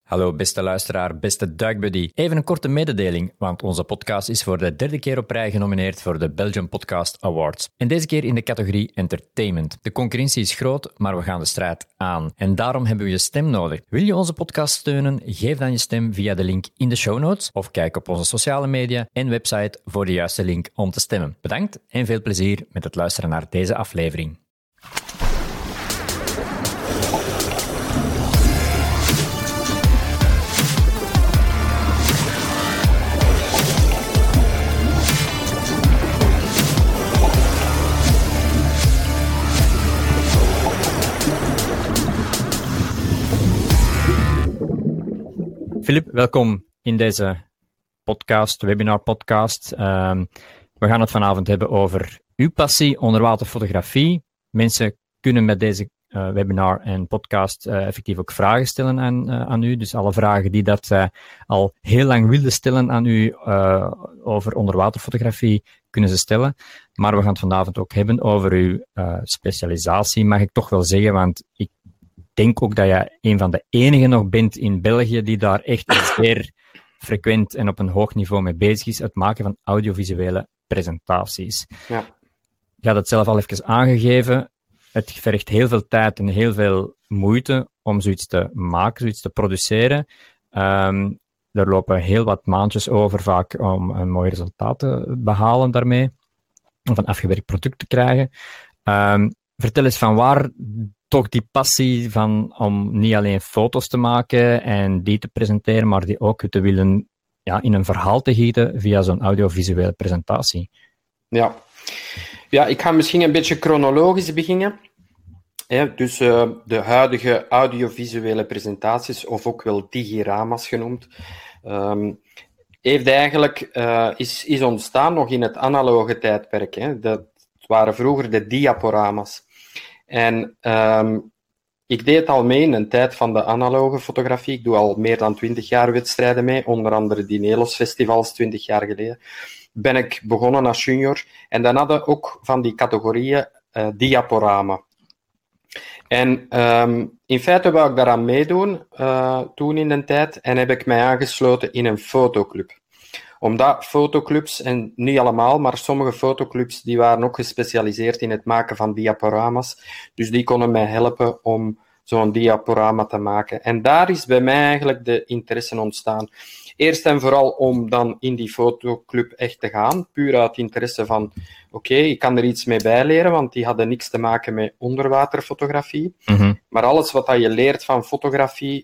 Hallo beste luisteraar, beste duikbuddy. Even een korte mededeling, want onze podcast is voor de derde keer op rij genomineerd voor de Belgian Podcast Awards. En deze keer in de categorie Entertainment. De concurrentie is groot, maar we gaan de strijd aan. En daarom hebben we je stem nodig. Wil je onze podcast steunen? Geef dan je stem via de link in de show notes of kijk op onze sociale media en website voor de juiste link om te stemmen. Bedankt en veel plezier met het luisteren naar deze aflevering. Filip, welkom in deze webinar-podcast. We gaan het vanavond hebben over uw passie, onderwaterfotografie. Mensen kunnen met deze webinar en podcast effectief ook vragen stellen aan u. Dus alle vragen die dat al heel lang wilden stellen aan u over onderwaterfotografie, kunnen ze stellen. Maar we gaan het vanavond ook hebben over uw specialisatie, mag ik toch wel zeggen, want ik denk ook dat je een van de enigen nog bent in België die daar echt zeer frequent en op een hoog niveau mee bezig is, het maken van audiovisuele presentaties. Ja. Je had het zelf al even aangegeven, het vergt heel veel tijd en heel veel moeite om zoiets te maken, zoiets te produceren. Er lopen heel wat maandjes over vaak om een mooi resultaat te behalen daarmee, of een afgewerkt product te krijgen. Vertel eens van waar toch die passie om niet alleen foto's te maken en die te presenteren, maar die ook te willen in een verhaal te gieten via zo'n audiovisuele presentatie. Ja, ik ga misschien een beetje chronologisch beginnen. Dus de huidige audiovisuele presentaties, of ook wel digirama's genoemd, heeft eigenlijk, is ontstaan nog in het analoge tijdperk. Dat waren vroeger de diaporama's. En ik deed al mee in een tijd van de analoge fotografie. Ik doe al meer dan 20 jaar wedstrijden mee, onder andere die Nelos festivals 20 jaar geleden. Ben ik begonnen als junior. En dan hadden ook van die categorieën diaporama. En in feite wou ik daaraan meedoen toen in de tijd en heb ik mij aangesloten in een fotoclub. Omdat fotoclubs, en niet allemaal, maar sommige fotoclubs, die waren ook gespecialiseerd in het maken van diaporama's. Dus die konden mij helpen om zo'n diaporama te maken. En daar is bij mij eigenlijk de interesse ontstaan. Eerst en vooral om dan in die fotoclub echt te gaan. Puur uit interesse van, oké, ik kan er iets mee bijleren, want die hadden niks te maken met onderwaterfotografie. Mm-hmm. Maar alles wat je leert van fotografie,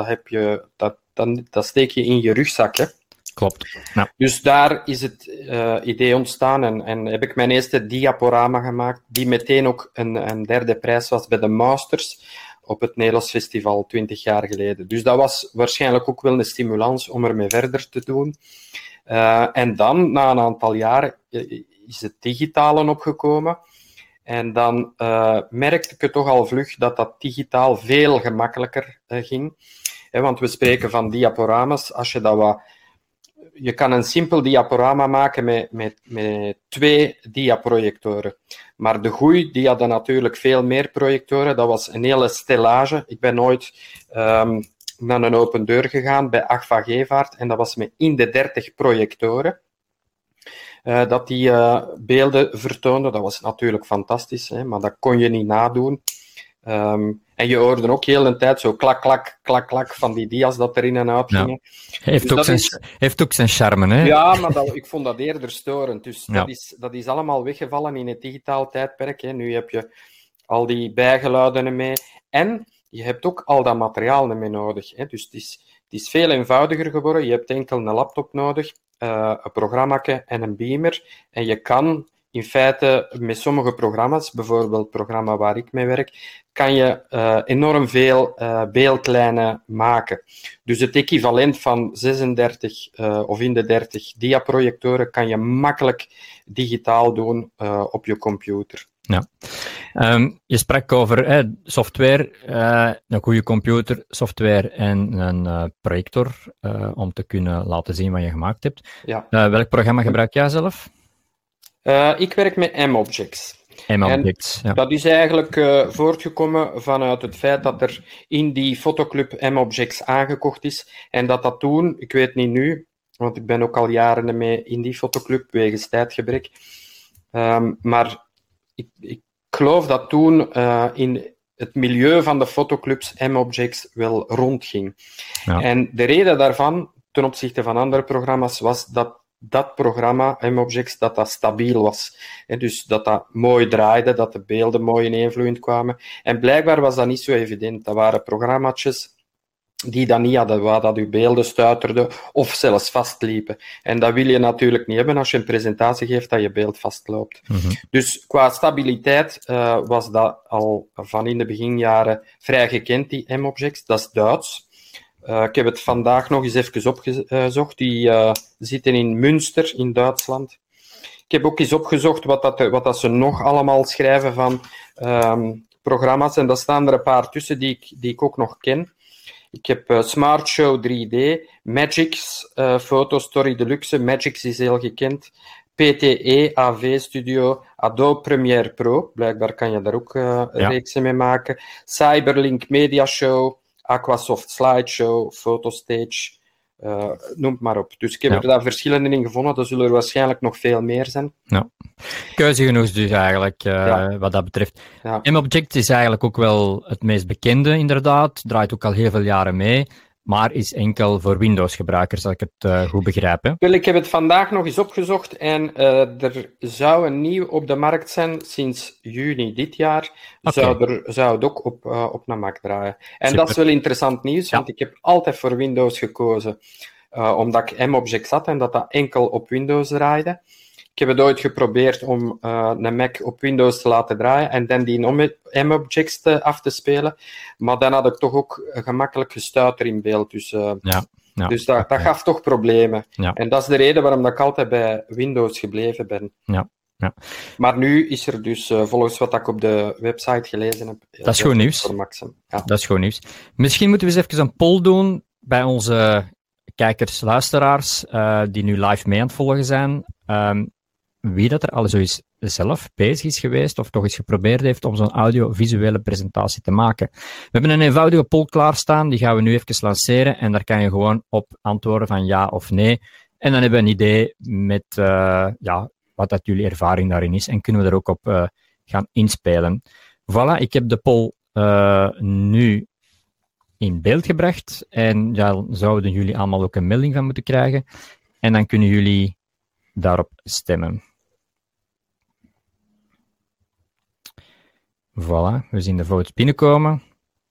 dat steek je in je rugzak, hè. Klopt. Ja. Dus daar is het idee ontstaan en heb ik mijn eerste diaporama gemaakt, die meteen ook een derde prijs was bij de Masters op het Nelos Festival 20 jaar geleden. Dus dat was waarschijnlijk ook wel een stimulans om ermee verder te doen. En dan, na een aantal jaren, is het digitale opgekomen. En dan merkte ik het toch al vlug dat digitaal veel gemakkelijker ging. Want we spreken van diaporamas. Als je dat je kan een simpel diaporama maken met 2 diaprojectoren. Maar de Goei, die hadden natuurlijk veel meer projectoren. Dat was een hele stellage. Ik ben ooit naar een open deur gegaan bij Agfa Gevaert en dat was met in de 30 projectoren. Dat die beelden vertoonden. Dat was natuurlijk fantastisch, maar dat kon je niet nadoen. En je hoorde ook heel de tijd zo klak, klak, klak, klak van die dia's dat er in en uit gingen. Ja. Heeft ook zijn charme, hè? Ja, maar ik vond dat eerder storend. Dus dat is allemaal weggevallen in het digitaal tijdperk. Hè. Nu heb je al die bijgeluiden ermee. En je hebt ook al dat materiaal ermee nodig. Hè. Dus het is veel eenvoudiger geworden. Je hebt enkel een laptop nodig, een programmaatje en een beamer. En je kan in feite met sommige programma's, bijvoorbeeld het programma waar ik mee werk, kan je enorm veel beeldlijnen maken. Dus het equivalent van 36 of in de 30 diaprojectoren kan je makkelijk digitaal doen op je computer. Ja. Je sprak over software, een goede computer, software en een projector om te kunnen laten zien wat je gemaakt hebt. Ja. Welk programma gebruik jij zelf? Ik werk met M-Objects. M-Objects, ja. Dat is eigenlijk voortgekomen vanuit het feit dat er in die fotoclub M-Objects aangekocht is. En dat toen, ik weet niet nu, want ik ben ook al jaren mee in die fotoclub, wegens tijdgebrek. Maar ik geloof dat toen in het milieu van de fotoclubs M-Objects wel rondging. Ja. En de reden daarvan, ten opzichte van andere programma's, was dat programma, M-Objects, dat stabiel was. Dus dat mooi draaide, dat de beelden mooi ineenvloeiend kwamen. En blijkbaar was dat niet zo evident. Dat waren programmaatjes die dat niet hadden, waar dat uw beelden stuiterden of zelfs vastliepen. En dat wil je natuurlijk niet hebben als je een presentatie geeft dat je beeld vastloopt. Mm-hmm. Dus qua stabiliteit was dat al van in de beginjaren vrij gekend, die M-Objects. Dat is Duits. Ik heb het vandaag nog eens even opgezocht. Die zitten in Münster, in Duitsland. Ik heb ook eens opgezocht wat dat ze nog allemaal schrijven van programma's. En daar staan er een paar tussen die ik ook nog ken. Ik heb Smart Show 3D, Magix, Photostory Deluxe. Magix is heel gekend. PTE, AV Studio, Adobe Premiere Pro. Blijkbaar kan je daar ook reeksen mee maken. Cyberlink Media Show. Aquasoft Slideshow, Photostage, noem het maar op. Dus ik heb er daar verschillende in gevonden. Er zullen er waarschijnlijk nog veel meer zijn. Ja. Keuze genoeg dus eigenlijk, wat dat betreft. Ja. M-Object is eigenlijk ook wel het meest bekende, inderdaad. Draait ook al heel veel jaren mee. Maar is enkel voor Windows-gebruikers, als ik het goed begrijp. Hè? Wel, ik heb het vandaag nog eens opgezocht en er zou een nieuw op de markt zijn sinds juni dit jaar. Okay. Zou het ook op een Mac draaien. En super. Dat is wel interessant nieuws, want ik heb altijd voor Windows gekozen, omdat ik M-Objects had en dat enkel op Windows draaide. Ik heb het ooit geprobeerd om een Mac op Windows te laten draaien en dan die M-Objects af te spelen. Maar dan had ik toch ook gemakkelijk gestuiter in beeld. Dus, dus dat gaf toch problemen. Ja. En dat is de reden waarom ik altijd bij Windows gebleven ben. Ja. Ja. Maar nu is er dus, volgens wat ik op de website gelezen heb... Dat is goed nieuws. Ja. Dat is goed nieuws. Misschien moeten we eens even een poll doen bij onze kijkers, luisteraars, die nu live mee aan het volgen zijn. Wie dat er al zo eens zelf bezig is geweest of toch eens geprobeerd heeft om zo'n audiovisuele presentatie te maken. We hebben een eenvoudige poll klaarstaan, die gaan we nu even lanceren en daar kan je gewoon op antwoorden van ja of nee. En dan hebben we een idee met wat dat jullie ervaring daarin is en kunnen we er ook op gaan inspelen. Voilà, ik heb de poll nu in beeld gebracht en daar zouden jullie allemaal ook een melding van moeten krijgen en dan kunnen jullie daarop stemmen. Voilà, we zien de votes binnenkomen.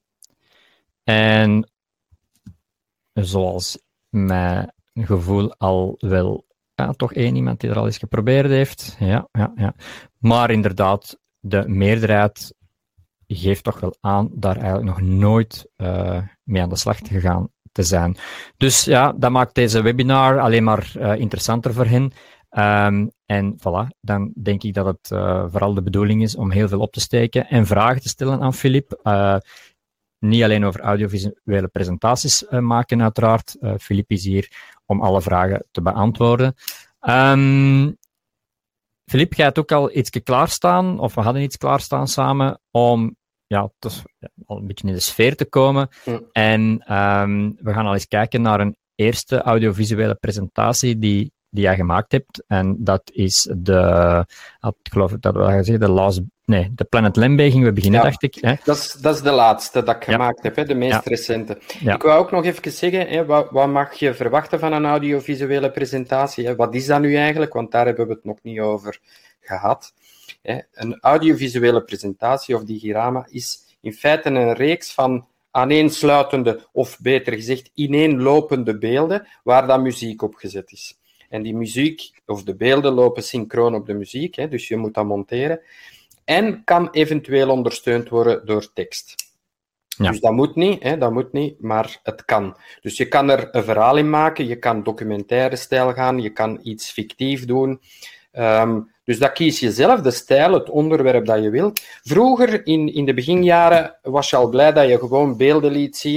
En zoals mijn gevoel al wel, toch één iemand die er al eens geprobeerd heeft. Ja. Maar inderdaad, de meerderheid geeft toch wel aan daar eigenlijk nog nooit mee aan de slag gegaan te zijn. Dus ja, dat maakt deze webinar alleen maar interessanter voor hen. En voilà, dan denk ik dat het vooral de bedoeling is om heel veel op te steken en vragen te stellen aan Filip. Niet alleen over audiovisuele presentaties maken, uiteraard. Filip is hier om alle vragen te beantwoorden. Filip, jij hebt ook al iets klaarstaan, of we hadden iets klaarstaan samen, om al een beetje in de sfeer te komen. Ja. En we gaan al eens kijken naar een eerste audiovisuele presentatie die jij gemaakt hebt. En dat is ik geloof dat we zeggen, de Planet Lembe gingen we beginnen, dacht ik. Hè? Dat is de laatste dat ik gemaakt heb, de meest recente. Ja. Ik wou ook nog even zeggen, wat mag je verwachten van een audiovisuele presentatie? Wat is dat nu eigenlijk? Want daar hebben we het nog niet over gehad. Een audiovisuele presentatie of diorama is in feite een reeks van aaneensluitende, of beter gezegd, ineenlopende beelden waar dan muziek op gezet is. En die muziek, of de beelden, lopen synchroon op de muziek, dus je moet dat monteren. En kan eventueel ondersteund worden door tekst. Ja. Dus dat moet niet, maar het kan. Dus je kan er een verhaal in maken, je kan documentaire stijl gaan, je kan iets fictief doen. Dus dat kies je zelf, de stijl, het onderwerp dat je wilt. Vroeger, in de beginjaren, was je al blij dat je gewoon beelden liet zien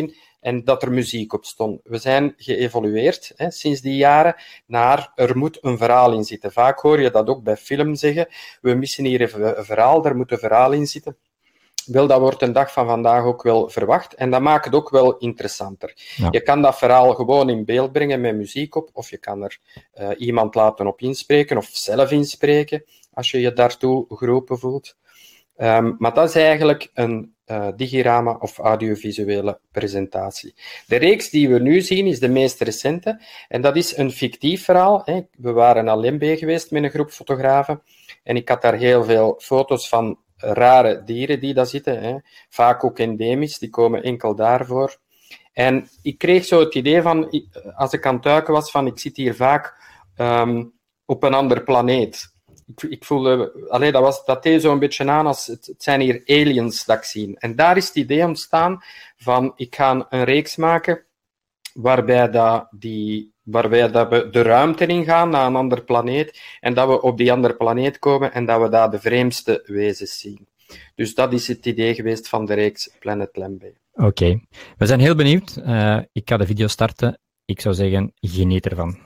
en dat er muziek op stond. We zijn geëvolueerd sinds die jaren naar er moet een verhaal in zitten. Vaak hoor je dat ook bij film zeggen, we missen hier even een verhaal, daar moet een verhaal in zitten. Wel, dat wordt een dag van vandaag ook wel verwacht en dat maakt het ook wel interessanter. Ja. Je kan dat verhaal gewoon in beeld brengen met muziek op, of je kan er iemand laten op inspreken of zelf inspreken als je je daartoe geroepen voelt. Maar dat is eigenlijk een digirama of audiovisuele presentatie. De reeks die we nu zien is de meest recente en dat is een fictief verhaal. We waren naar Lembe geweest met een groep fotografen en ik had daar heel veel foto's van rare dieren die daar zitten, vaak ook endemisch, die komen enkel daarvoor. En ik kreeg zo het idee van, als ik aan het duiken was, van ik zit hier vaak op een ander planeet. Ik voelde, dat deed zo een beetje aan als, het zijn hier aliens dat ik zie. En daar is het idee ontstaan van, ik ga een reeks maken waarbij we de ruimte ingaan naar een ander planeet en dat we op die andere planeet komen en dat we daar de vreemdste wezens zien. Dus dat is het idee geweest van de reeks Planet Lembe. Oké. We zijn heel benieuwd. Ik ga de video starten. Ik zou zeggen, geniet ervan.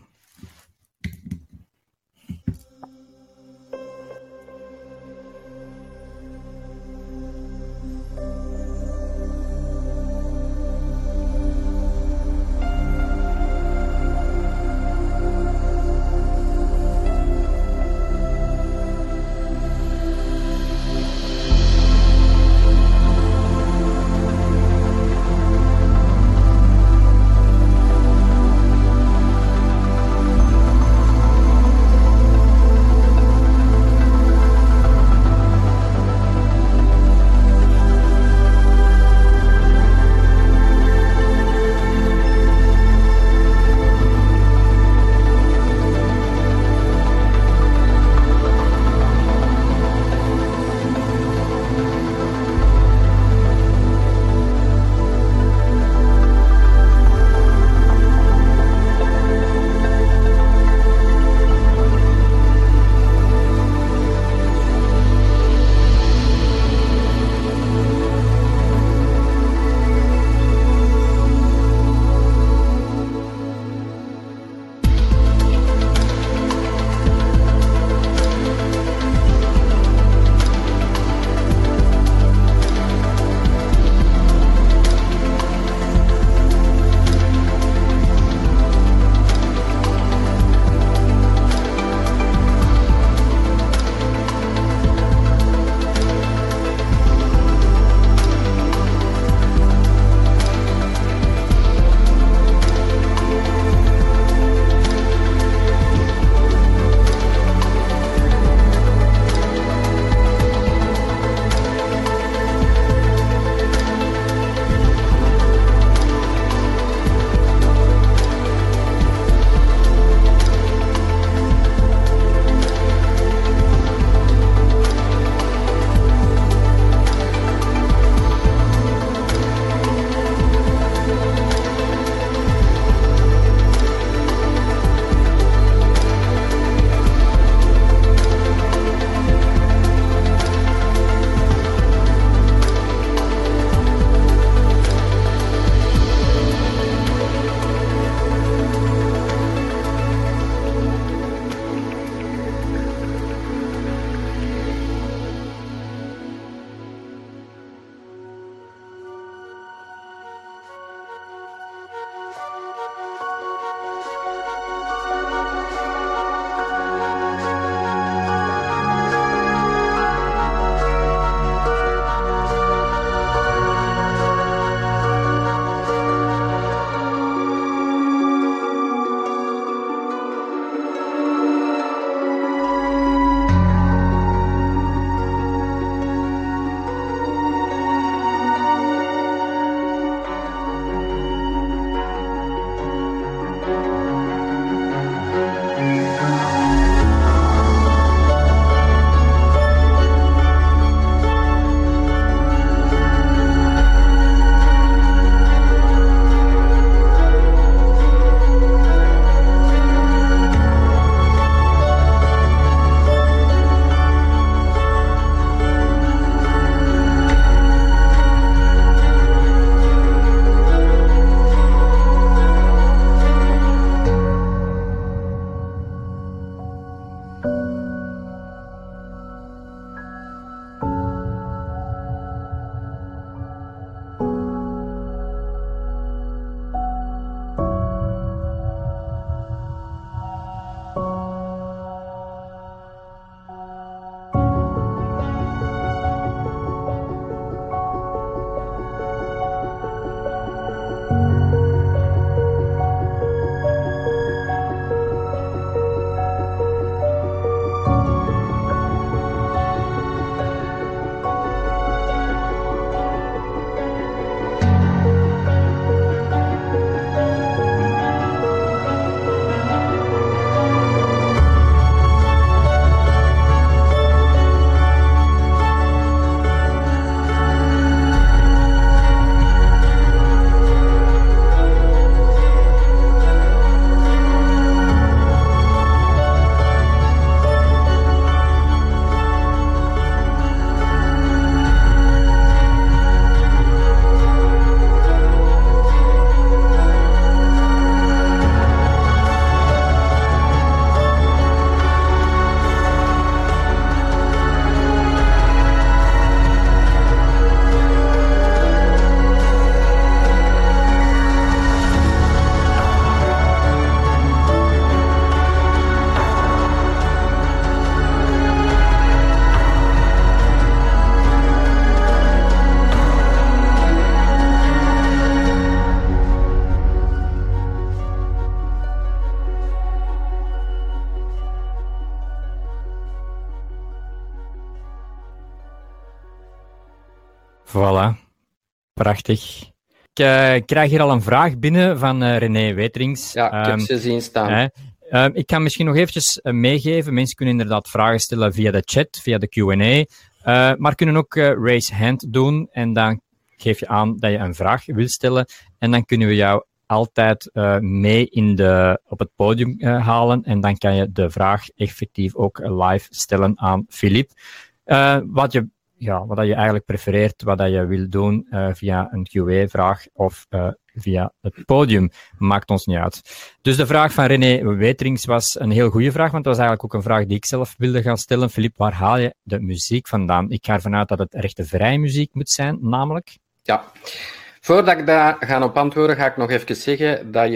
Voilà, prachtig. Ik krijg hier al een vraag binnen van René Weterings. Ja, ik heb ze zien staan. Ik kan misschien nog eventjes meegeven. Mensen kunnen inderdaad vragen stellen via de chat, via de Q&A. Maar kunnen ook raise hand doen. En dan geef je aan dat je een vraag wil stellen. En dan kunnen we jou altijd mee op het podium halen. En dan kan je de vraag effectief ook live stellen aan Philippe. Wat je eigenlijk prefereert, wat je wil doen via een QA-vraag of via het podium, maakt ons niet uit. Dus de vraag van René Weterings was een heel goede vraag, want dat was eigenlijk ook een vraag die ik zelf wilde gaan stellen. Philippe, waar haal je de muziek vandaan? Ik ga ervan uit dat het rechtenvrije muziek moet zijn, namelijk? Ja. Voordat ik daar ga op antwoorden, ga ik nog even zeggen dat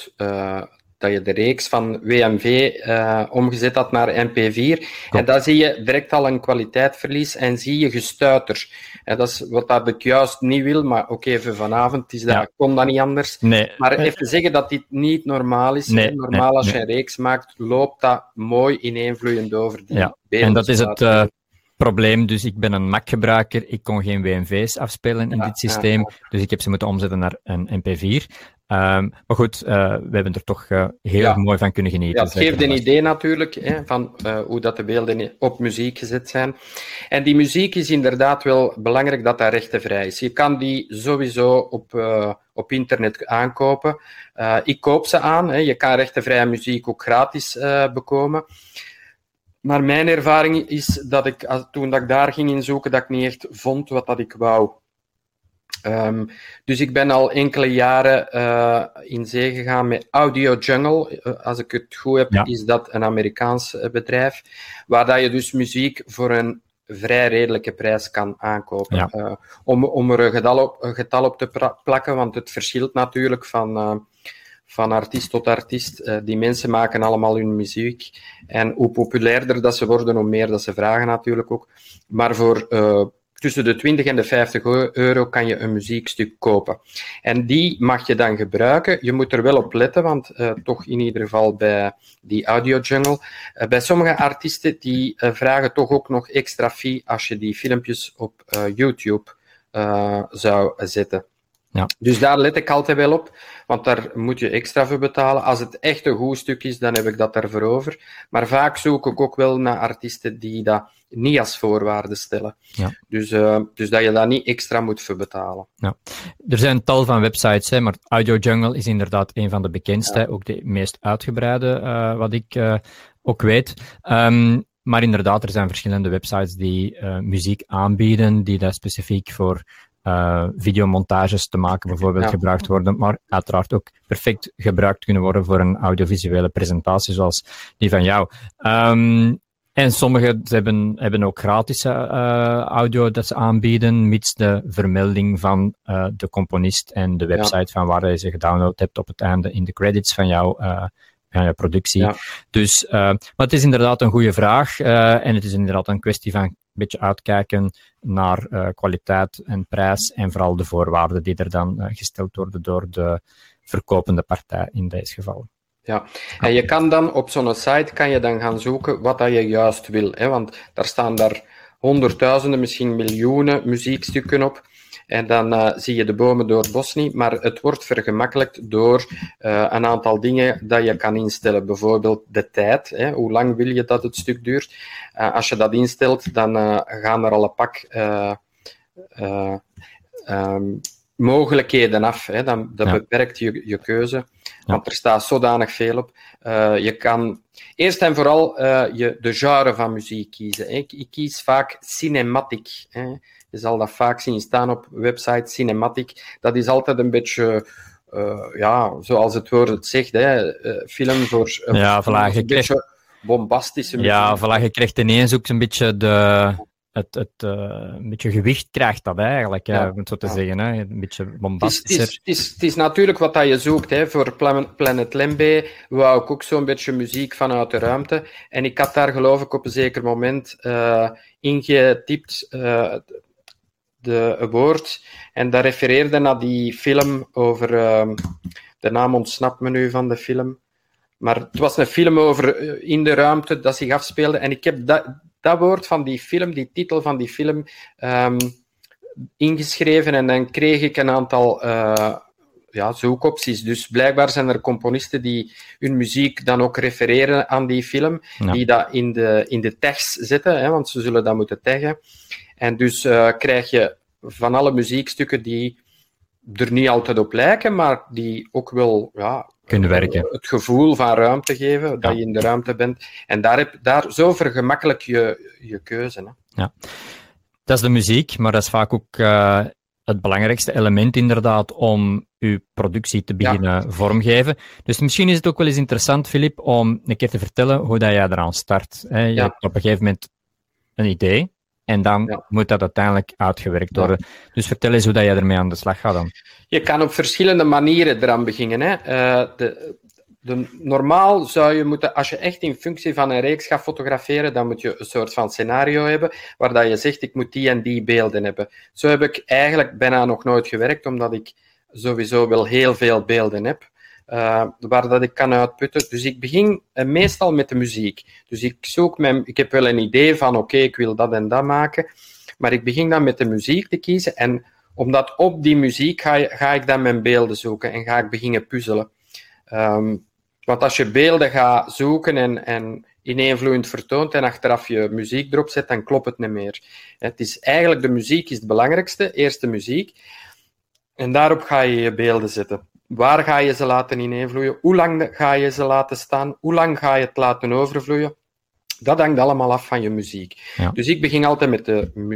je de reeks van WMV omgezet had naar MP4. En daar zie je direct al een kwaliteitsverlies en zie je gestuiter. En dat is wat ik juist niet wil, maar ook even vanavond kon dat niet anders. Nee. Maar even zeggen dat dit niet normaal is. Nee, normaal als je een reeks maakt, loopt dat mooi ineenvloeiend over die beelden. En dat is het probleem. Dus ik ben een Mac-gebruiker, ik kon geen WMV's afspelen in dit systeem, dus ik heb ze moeten omzetten naar een MP4. Maar goed, we hebben er toch heel erg mooi van kunnen genieten. Ja, het geeft een idee natuurlijk van hoe dat de beelden op muziek gezet zijn. En die muziek is inderdaad wel belangrijk dat dat rechtenvrij is. Je kan die sowieso op internet aankopen. Ik koop ze aan. Je kan rechtenvrije muziek ook gratis bekomen. Maar mijn ervaring is dat toen ik daar ging inzoeken, dat ik niet echt vond wat dat ik wou. Dus ik ben al enkele jaren in zee gegaan met Audio Jungle. Als ik het goed heb, is dat een Amerikaans bedrijf, waar dat je dus muziek voor een vrij redelijke prijs kan aankopen. Ja. Om er een getal op te plakken, want het verschilt natuurlijk van artiest tot artiest. Die mensen maken allemaal hun muziek. En hoe populairder dat ze worden, hoe meer dat ze vragen natuurlijk ook. Maar voor tussen de 20 en de 50 euro kan je een muziekstuk kopen. En die mag je dan gebruiken. Je moet er wel op letten, want toch in ieder geval bij die Audio Jungle. Bij sommige artiesten die vragen toch ook nog extra fee als je die filmpjes op YouTube zou zetten. Ja. Dus daar let ik altijd wel op, want daar moet je extra voor betalen. Als het echt een goed stuk is, dan heb ik dat daarvoor over. Maar vaak zoek ik ook wel naar artiesten die dat niet als voorwaarde stellen. Ja. Dus dat je daar niet extra moet voor betalen. Ja. Er zijn tal van websites, maar Audio Jungle is inderdaad een van de bekendste, ook de meest uitgebreide, wat ik ook weet. Maar inderdaad, er zijn verschillende websites die muziek aanbieden, die daar specifiek voor videomontages te maken bijvoorbeeld gebruikt worden, maar uiteraard ook perfect gebruikt kunnen worden voor een audiovisuele presentatie zoals die van jou. En sommigen hebben ook gratis audio dat ze aanbieden, mits de vermelding van de componist en de website van waar je ze gedownload hebt op het einde in de credits van jouw productie. Ja. Dus, maar het is inderdaad een goede vraag en het is inderdaad een kwestie van een beetje uitkijken naar kwaliteit en prijs en vooral de voorwaarden die er dan gesteld worden door de verkopende partij in deze geval. Ja, en je kan dan op zo'n site gaan zoeken wat dat je juist wil, hè? Want daar staan daar honderdduizenden, misschien miljoenen muziekstukken op. En dan zie je de bomen door het bos niet, maar het wordt vergemakkelijkt door een aantal dingen dat je kan instellen. Bijvoorbeeld de tijd, hè? Hoe lang wil je dat het stuk duurt? Als je dat instelt, dan gaan er al een pak mogelijkheden af. Hè? Dat beperkt je keuze, want er staat zodanig veel op. Je kan eerst en vooral de genre van muziek kiezen. Hè? Ik kies vaak cinematic. Hè? Je zal dat vaak zien staan op websites, cinematic. Dat is altijd een beetje, zoals het woord het zegt, hè, film voor een beetje bombastische muziek. Ja, voilà, je krijgt ineens ook een beetje een beetje gewicht krijgt dat eigenlijk, om het zo te zeggen. Hè? Een beetje bombastischer. Het is natuurlijk wat dat je zoekt. Hè. Voor Planet Lembe wou ik ook zo'n beetje muziek vanuit de ruimte. En ik had daar geloof ik op een zeker moment ingetipt een woord. En dat refereerde naar die film over... de naam ontsnapt me nu van de film. Maar het was een film over in de ruimte dat zich afspeelde. En ik heb dat woord van die film, die titel van die film, ingeschreven en dan kreeg ik een aantal zoekopties. Dus blijkbaar zijn er componisten die hun muziek dan ook refereren aan die film, die dat in de tags zetten, hè, want ze zullen dat moeten taggen. En dus krijg je van alle muziekstukken die er niet altijd op lijken, maar die ook wel kunnen werken. Het gevoel van ruimte geven, dat je in de ruimte bent. En daar zo vergemakkelijk je keuze. Hè. Ja. Dat is de muziek, maar dat is vaak ook het belangrijkste element inderdaad om uw productie te beginnen vormgeven. Dus misschien is het ook wel eens interessant, Filip, om een keer te vertellen hoe dat jij eraan start. Hè. Je hebt op een gegeven moment een idee en dan moet dat uiteindelijk uitgewerkt worden. Dus vertel eens hoe dat jij ermee aan de slag gaat dan. Je kan op verschillende manieren eraan beginnen. Hè. Normaal zou je moeten, als je echt in functie van een reeks gaat fotograferen, dan moet je een soort van scenario hebben, waar dat je zegt, ik moet die en die beelden hebben. Zo heb ik eigenlijk bijna nog nooit gewerkt, omdat ik sowieso wel heel veel beelden heb, waar dat ik kan uitputten. Dus ik begin meestal met de muziek. Dus ik heb wel een idee van, oké, ik wil dat en dat maken, maar ik begin dan met de muziek te kiezen en omdat op die muziek ga ik dan mijn beelden zoeken en ga ik beginnen puzzelen. Want als je beelden gaat zoeken en ineenvloeiend vertoont en achteraf je muziek erop zet, dan klopt het niet meer. Het is eigenlijk, de muziek is het belangrijkste, eerst de muziek. En daarop ga je je beelden zetten. Waar ga je ze laten ineenvloeien? Hoe lang ga je ze laten staan? Hoe lang ga je het laten overvloeien? Dat hangt allemaal af van je muziek. Ja. Dus ik begin altijd met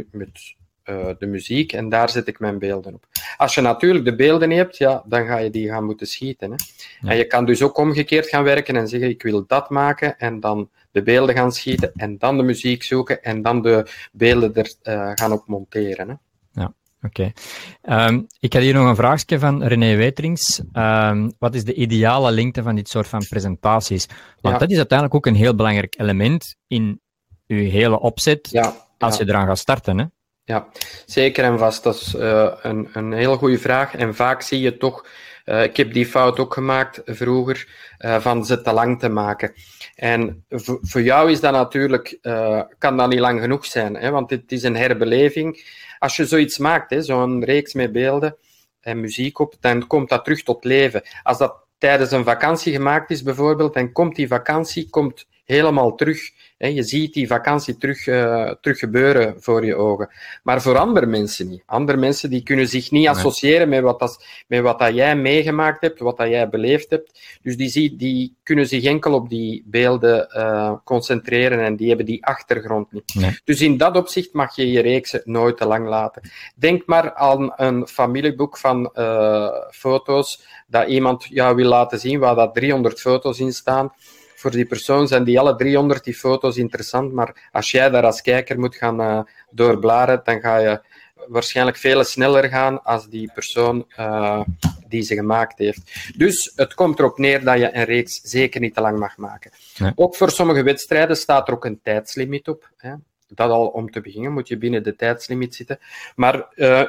de muziek en daar zet ik mijn beelden op. Als je natuurlijk de beelden hebt, dan ga je die gaan moeten schieten. Hè. Ja. En je kan dus ook omgekeerd gaan werken en zeggen, ik wil dat maken en dan de beelden gaan schieten en dan de muziek zoeken en dan de beelden er gaan op monteren. Hè. Ja, oké. Ik had hier nog een vraagje van René Weterings. Wat is de ideale lengte van dit soort van presentaties? Want dat is uiteindelijk ook een heel belangrijk element in je hele opzet als je eraan gaat starten, hè? Ja, zeker en vast. Dat is een heel goede vraag. En vaak zie je toch, ik heb die fout ook gemaakt vroeger, van ze te lang te maken. En voor jou is dat natuurlijk, kan dat niet lang genoeg zijn, hè, want het is een herbeleving. Als je zoiets maakt, zo'n reeks met beelden en muziek op, dan komt dat terug tot leven. Als dat tijdens een vakantie gemaakt is bijvoorbeeld, dan komt die vakantie helemaal terug. Je ziet die vakantie terug gebeuren voor je ogen. Maar voor andere mensen niet. Andere mensen die kunnen zich niet associëren met wat dat jij meegemaakt hebt, wat dat jij beleefd hebt. Dus die kunnen zich enkel op die beelden concentreren en die hebben die achtergrond niet. Nee. Dus in dat opzicht mag je je reeksen nooit te lang laten. Denk maar aan een familieboek van foto's dat iemand jou wil laten zien, waar dat 300 foto's in staan. Voor die persoon zijn die alle 300 die foto's interessant, maar als jij daar als kijker moet gaan doorbladeren, dan ga je waarschijnlijk veel sneller gaan als die persoon die ze gemaakt heeft. Dus het komt erop neer dat je een reeks zeker niet te lang mag maken. Nee. Ook voor sommige wedstrijden staat er ook een tijdslimiet op. Hè. Dat al om te beginnen, moet je binnen de tijdslimiet zitten. Maar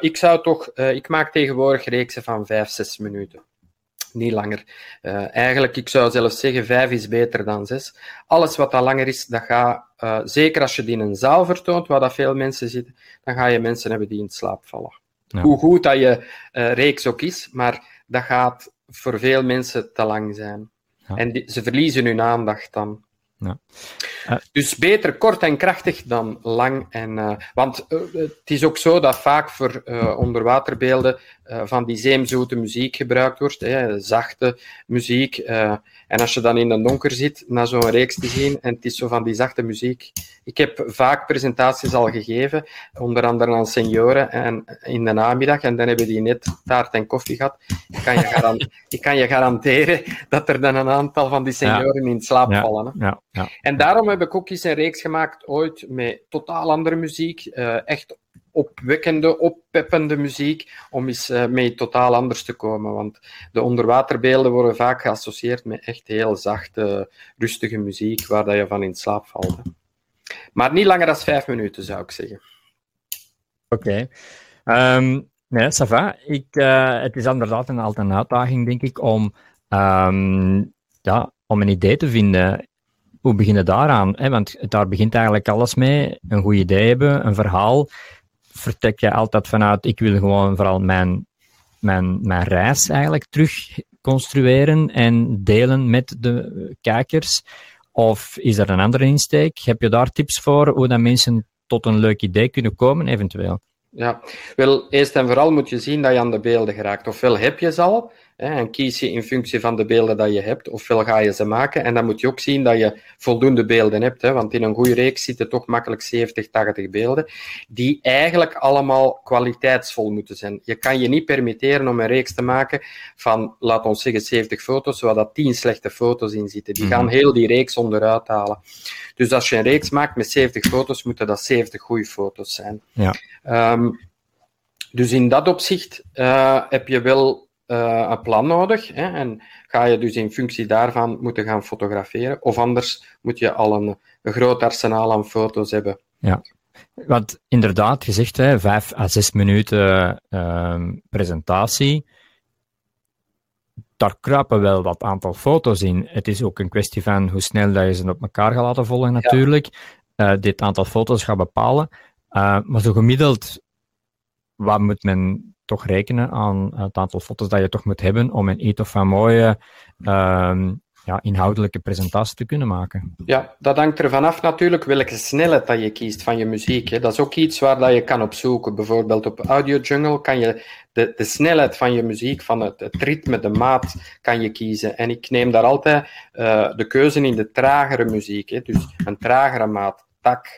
ik maak tegenwoordig reeksen van 5-6 minuten. Niet langer. Eigenlijk, ik zou zelfs zeggen, 5 is beter dan 6. Alles wat dat langer is, dat gaat, zeker als je die in een zaal vertoont, waar dat veel mensen zitten, dan ga je mensen hebben die in slaap vallen. Ja. Hoe goed dat je reeks ook is, maar dat gaat voor veel mensen te lang zijn. Ja. En ze verliezen hun aandacht dan. Ja. Dus beter kort en krachtig dan lang. Want het is ook zo dat vaak voor onderwaterbeelden van die zeemzoete muziek gebruikt wordt, zachte muziek. En als je dan in het donker zit, naar zo'n reeks te zien, en het is zo van die zachte muziek. Ik heb vaak presentaties al gegeven, onder andere aan senioren in de namiddag, en dan hebben die net taart en koffie gehad. Ik kan je garanderen dat er dan een aantal van die senioren in slaap vallen. Hè. Ja. Ja. En daarom heb ik ook eens een reeks gemaakt, ooit, met totaal andere muziek, echt opwekkende, oppeppende muziek, om eens mee totaal anders te komen. Want de onderwaterbeelden worden vaak geassocieerd met echt heel zachte, rustige muziek, waar dat je van in slaap valt. Maar niet langer dan 5 minuten, zou ik zeggen. Oké. Nee, ça va. Het is inderdaad altijd een uitdaging, denk ik, om een idee te vinden. Hoe begin je daaraan? Want daar begint eigenlijk alles mee. Een goed idee hebben, een verhaal. vertrek je altijd vanuit, ik wil gewoon vooral mijn reis eigenlijk terug construeren en delen met de kijkers? Of is er een andere insteek? Heb je daar tips voor, hoe dat mensen tot een leuk idee kunnen komen, eventueel? Ja, wel, eerst en vooral moet je zien dat je aan de beelden geraakt. Ofwel heb je ze al, en kies je in functie van de beelden dat je hebt, ofwel ga je ze maken. En dan moet je ook zien dat je voldoende beelden hebt, want in een goede reeks zitten toch makkelijk 70, 80 beelden, die eigenlijk allemaal kwaliteitsvol moeten zijn. Je kan je niet permitteren om een reeks te maken van, laat ons zeggen, 70 foto's, waar dat 10 slechte foto's in zitten. Die gaan heel die reeks onderuit halen. Dus als je een reeks maakt met 70 foto's, moeten dat 70 goede foto's zijn. Ja. Dus in dat opzicht heb je wel een plan nodig, en ga je dus in functie daarvan moeten gaan fotograferen, of anders moet je al een groot arsenaal aan foto's hebben. Ja, want inderdaad, je zegt 5 à 6 minuten presentatie, daar kruipen wel wat aantal foto's in. Het is ook een kwestie van hoe snel dat je ze op elkaar gaat laten volgen natuurlijk. Dit aantal foto's gaat bepalen. Maar zo gemiddeld, wat moet men toch rekenen aan het aantal foto's dat je toch moet hebben om een iets of een mooie inhoudelijke presentatie te kunnen maken? Ja, dat hangt er vanaf natuurlijk welke snelheid dat je kiest van je muziek. Hè. Dat is ook iets waar dat je kan opzoeken. Bijvoorbeeld op Audio Jungle kan je de snelheid van je muziek, van het ritme, de maat, kan je kiezen. En ik neem daar altijd de keuze in de tragere muziek. Hè. Dus een tragere maat. Tak,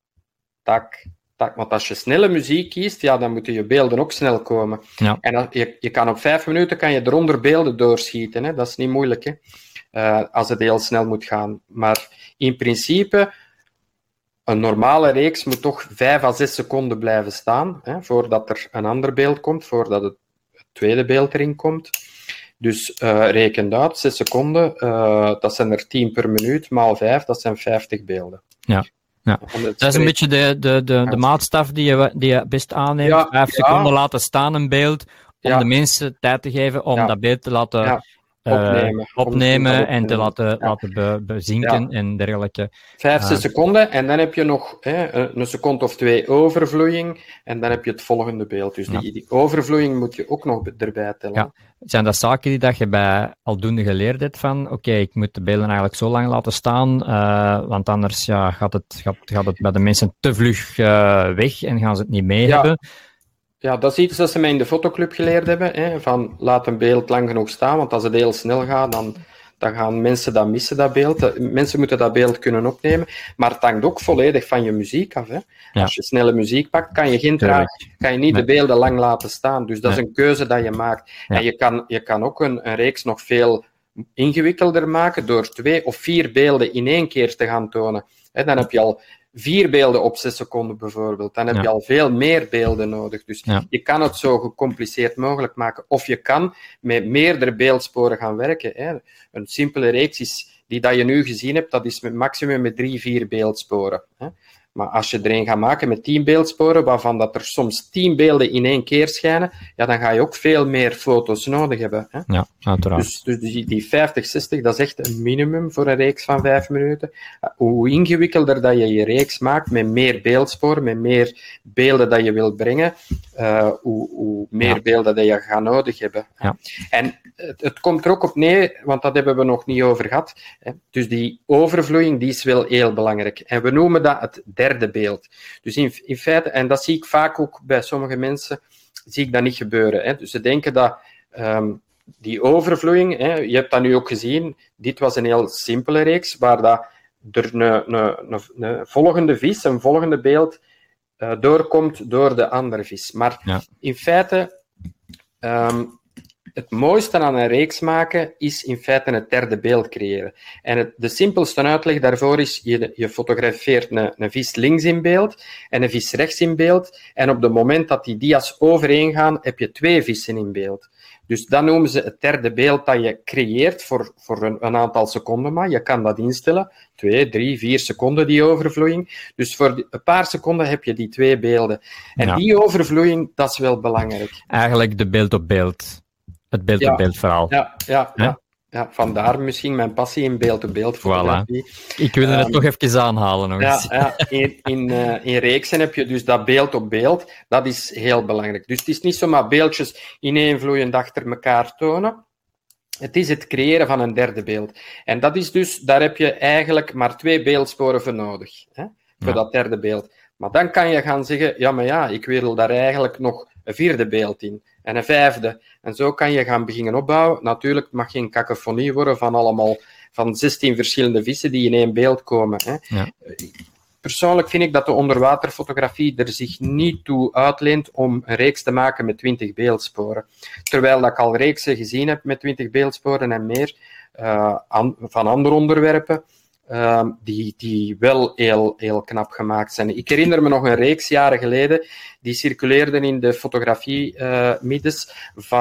tak, tak. Want als je snelle muziek kiest, dan moeten je beelden ook snel komen. Ja. En je kan op 5 minuten kan je eronder beelden doorschieten. Hè. Dat is niet moeilijk, hè. Als het heel snel moet gaan. Maar in principe, een normale reeks moet toch 5 à 6 seconden blijven staan, voordat er een ander beeld komt, voordat het tweede beeld erin komt. Dus reken uit, 6 seconden, dat zijn er 10 per minuut, maal 5, dat zijn 50 beelden. Ja. Ja. Dat is een beetje de maatstaf die je best aanneemt. 5 seconden laten staan een beeld, om de mensen tijd te geven om dat beeld te laten opnemen en te laten bezinken en dergelijke. 5, 6 seconden en dan heb je nog een seconde of 2 overvloeiing en dan heb je het volgende beeld. Dus die overvloeiing moet je ook nog erbij tellen. Ja. Zijn dat zaken die dat je bij aldoende geleerd hebt van oké, ik moet de beelden eigenlijk zo lang laten staan, want anders gaat het bij de mensen te vlug weg en gaan ze het niet mee hebben? Ja, dat is iets dat ze mij in de fotoclub geleerd hebben, van laat een beeld lang genoeg staan, want als het heel snel gaat, dan gaan mensen dat missen, dat beeld. Mensen moeten dat beeld kunnen opnemen, maar het hangt ook volledig van je muziek af. Hè. Ja. Als je snelle muziek pakt, kan je niet de beelden lang laten staan. Dus dat is een keuze dat je maakt. Ja. En je kan ook een reeks nog veel ingewikkelder maken door 2 of 4 beelden in één keer te gaan tonen. Dan heb je al 4 beelden op 6 seconden bijvoorbeeld. Dan heb je al veel meer beelden nodig. Dus je kan het zo gecompliceerd mogelijk maken. Of je kan met meerdere beeldsporen gaan werken. Hè. Een simpele reeks die dat je nu gezien hebt, dat is met maximum met 3, 4 beeldsporen. Hè. Maar als je er een gaat maken met 10 beeldsporen, waarvan dat er soms 10 beelden in één keer schijnen, dan ga je ook veel meer foto's nodig hebben. Hè? Ja, uiteraard. Dus die 50, 60, dat is echt een minimum voor een reeks van 5 minuten. Hoe ingewikkelder dat je reeks maakt, met meer beeldsporen, met meer beelden dat je wilt brengen, hoe meer beelden dat je gaat nodig hebben. Ja. En het komt er ook op neer, want dat hebben we nog niet over gehad. Hè? Dus die overvloeiing, die is wel heel belangrijk. En we noemen dat het derde beeld. Dus in feite, en dat zie ik vaak ook bij sommige mensen, zie ik dat niet gebeuren. Hè? Dus ze denken dat die overvloeiing, je hebt dat nu ook gezien, dit was een heel simpele reeks, waar dat er een volgende vis, een volgende beeld, doorkomt door de andere vis. Maar in feite, het mooiste aan een reeks maken is in feite het derde beeld creëren. En de simpelste uitleg daarvoor is, je fotografeert een vis links in beeld en een vis rechts in beeld. En op het moment dat die dia's overeen gaan, heb je 2 vissen in beeld. Dus dat noemen ze het derde beeld dat je creëert voor een aantal seconden. Maar je kan dat instellen. 2, 3, 4 seconden, die overvloeiing. Dus voor een paar seconden heb je die 2 beelden. En die overvloeiing, dat is wel belangrijk. Eigenlijk de beeld op beeld. Het beeld-op-beeld verhaal. Ja. Ja, vandaar misschien mijn passie in beeld-to-beeld fotografie. Voilà. Ik wilde het toch even aanhalen nog eens. Ja, in reeksen heb je dus dat beeld op beeld. Dat is heel belangrijk. Dus het is niet zomaar beeldjes ineenvloeiend achter elkaar tonen. Het is het creëren van een derde beeld. En dat is dus, daar heb je eigenlijk maar 2 beeldsporen voor nodig. Hè, voor dat derde beeld. Maar dan kan je gaan zeggen, ik wil daar eigenlijk nog een 4e beeld in. En een 5e. En zo kan je gaan beginnen opbouwen. Natuurlijk mag geen cacophonie worden van 16 verschillende vissen die in 1 beeld komen. Hè. Ja. Persoonlijk vind ik dat de onderwaterfotografie er zich niet toe uitleent om een reeks te maken met 20 beeldsporen. Terwijl dat ik al reeksen gezien heb met 20 beeldsporen en meer van andere onderwerpen, die wel heel knap gemaakt zijn. Ik herinner me nog een reeks jaren geleden, die circuleerden in de fotografie-middes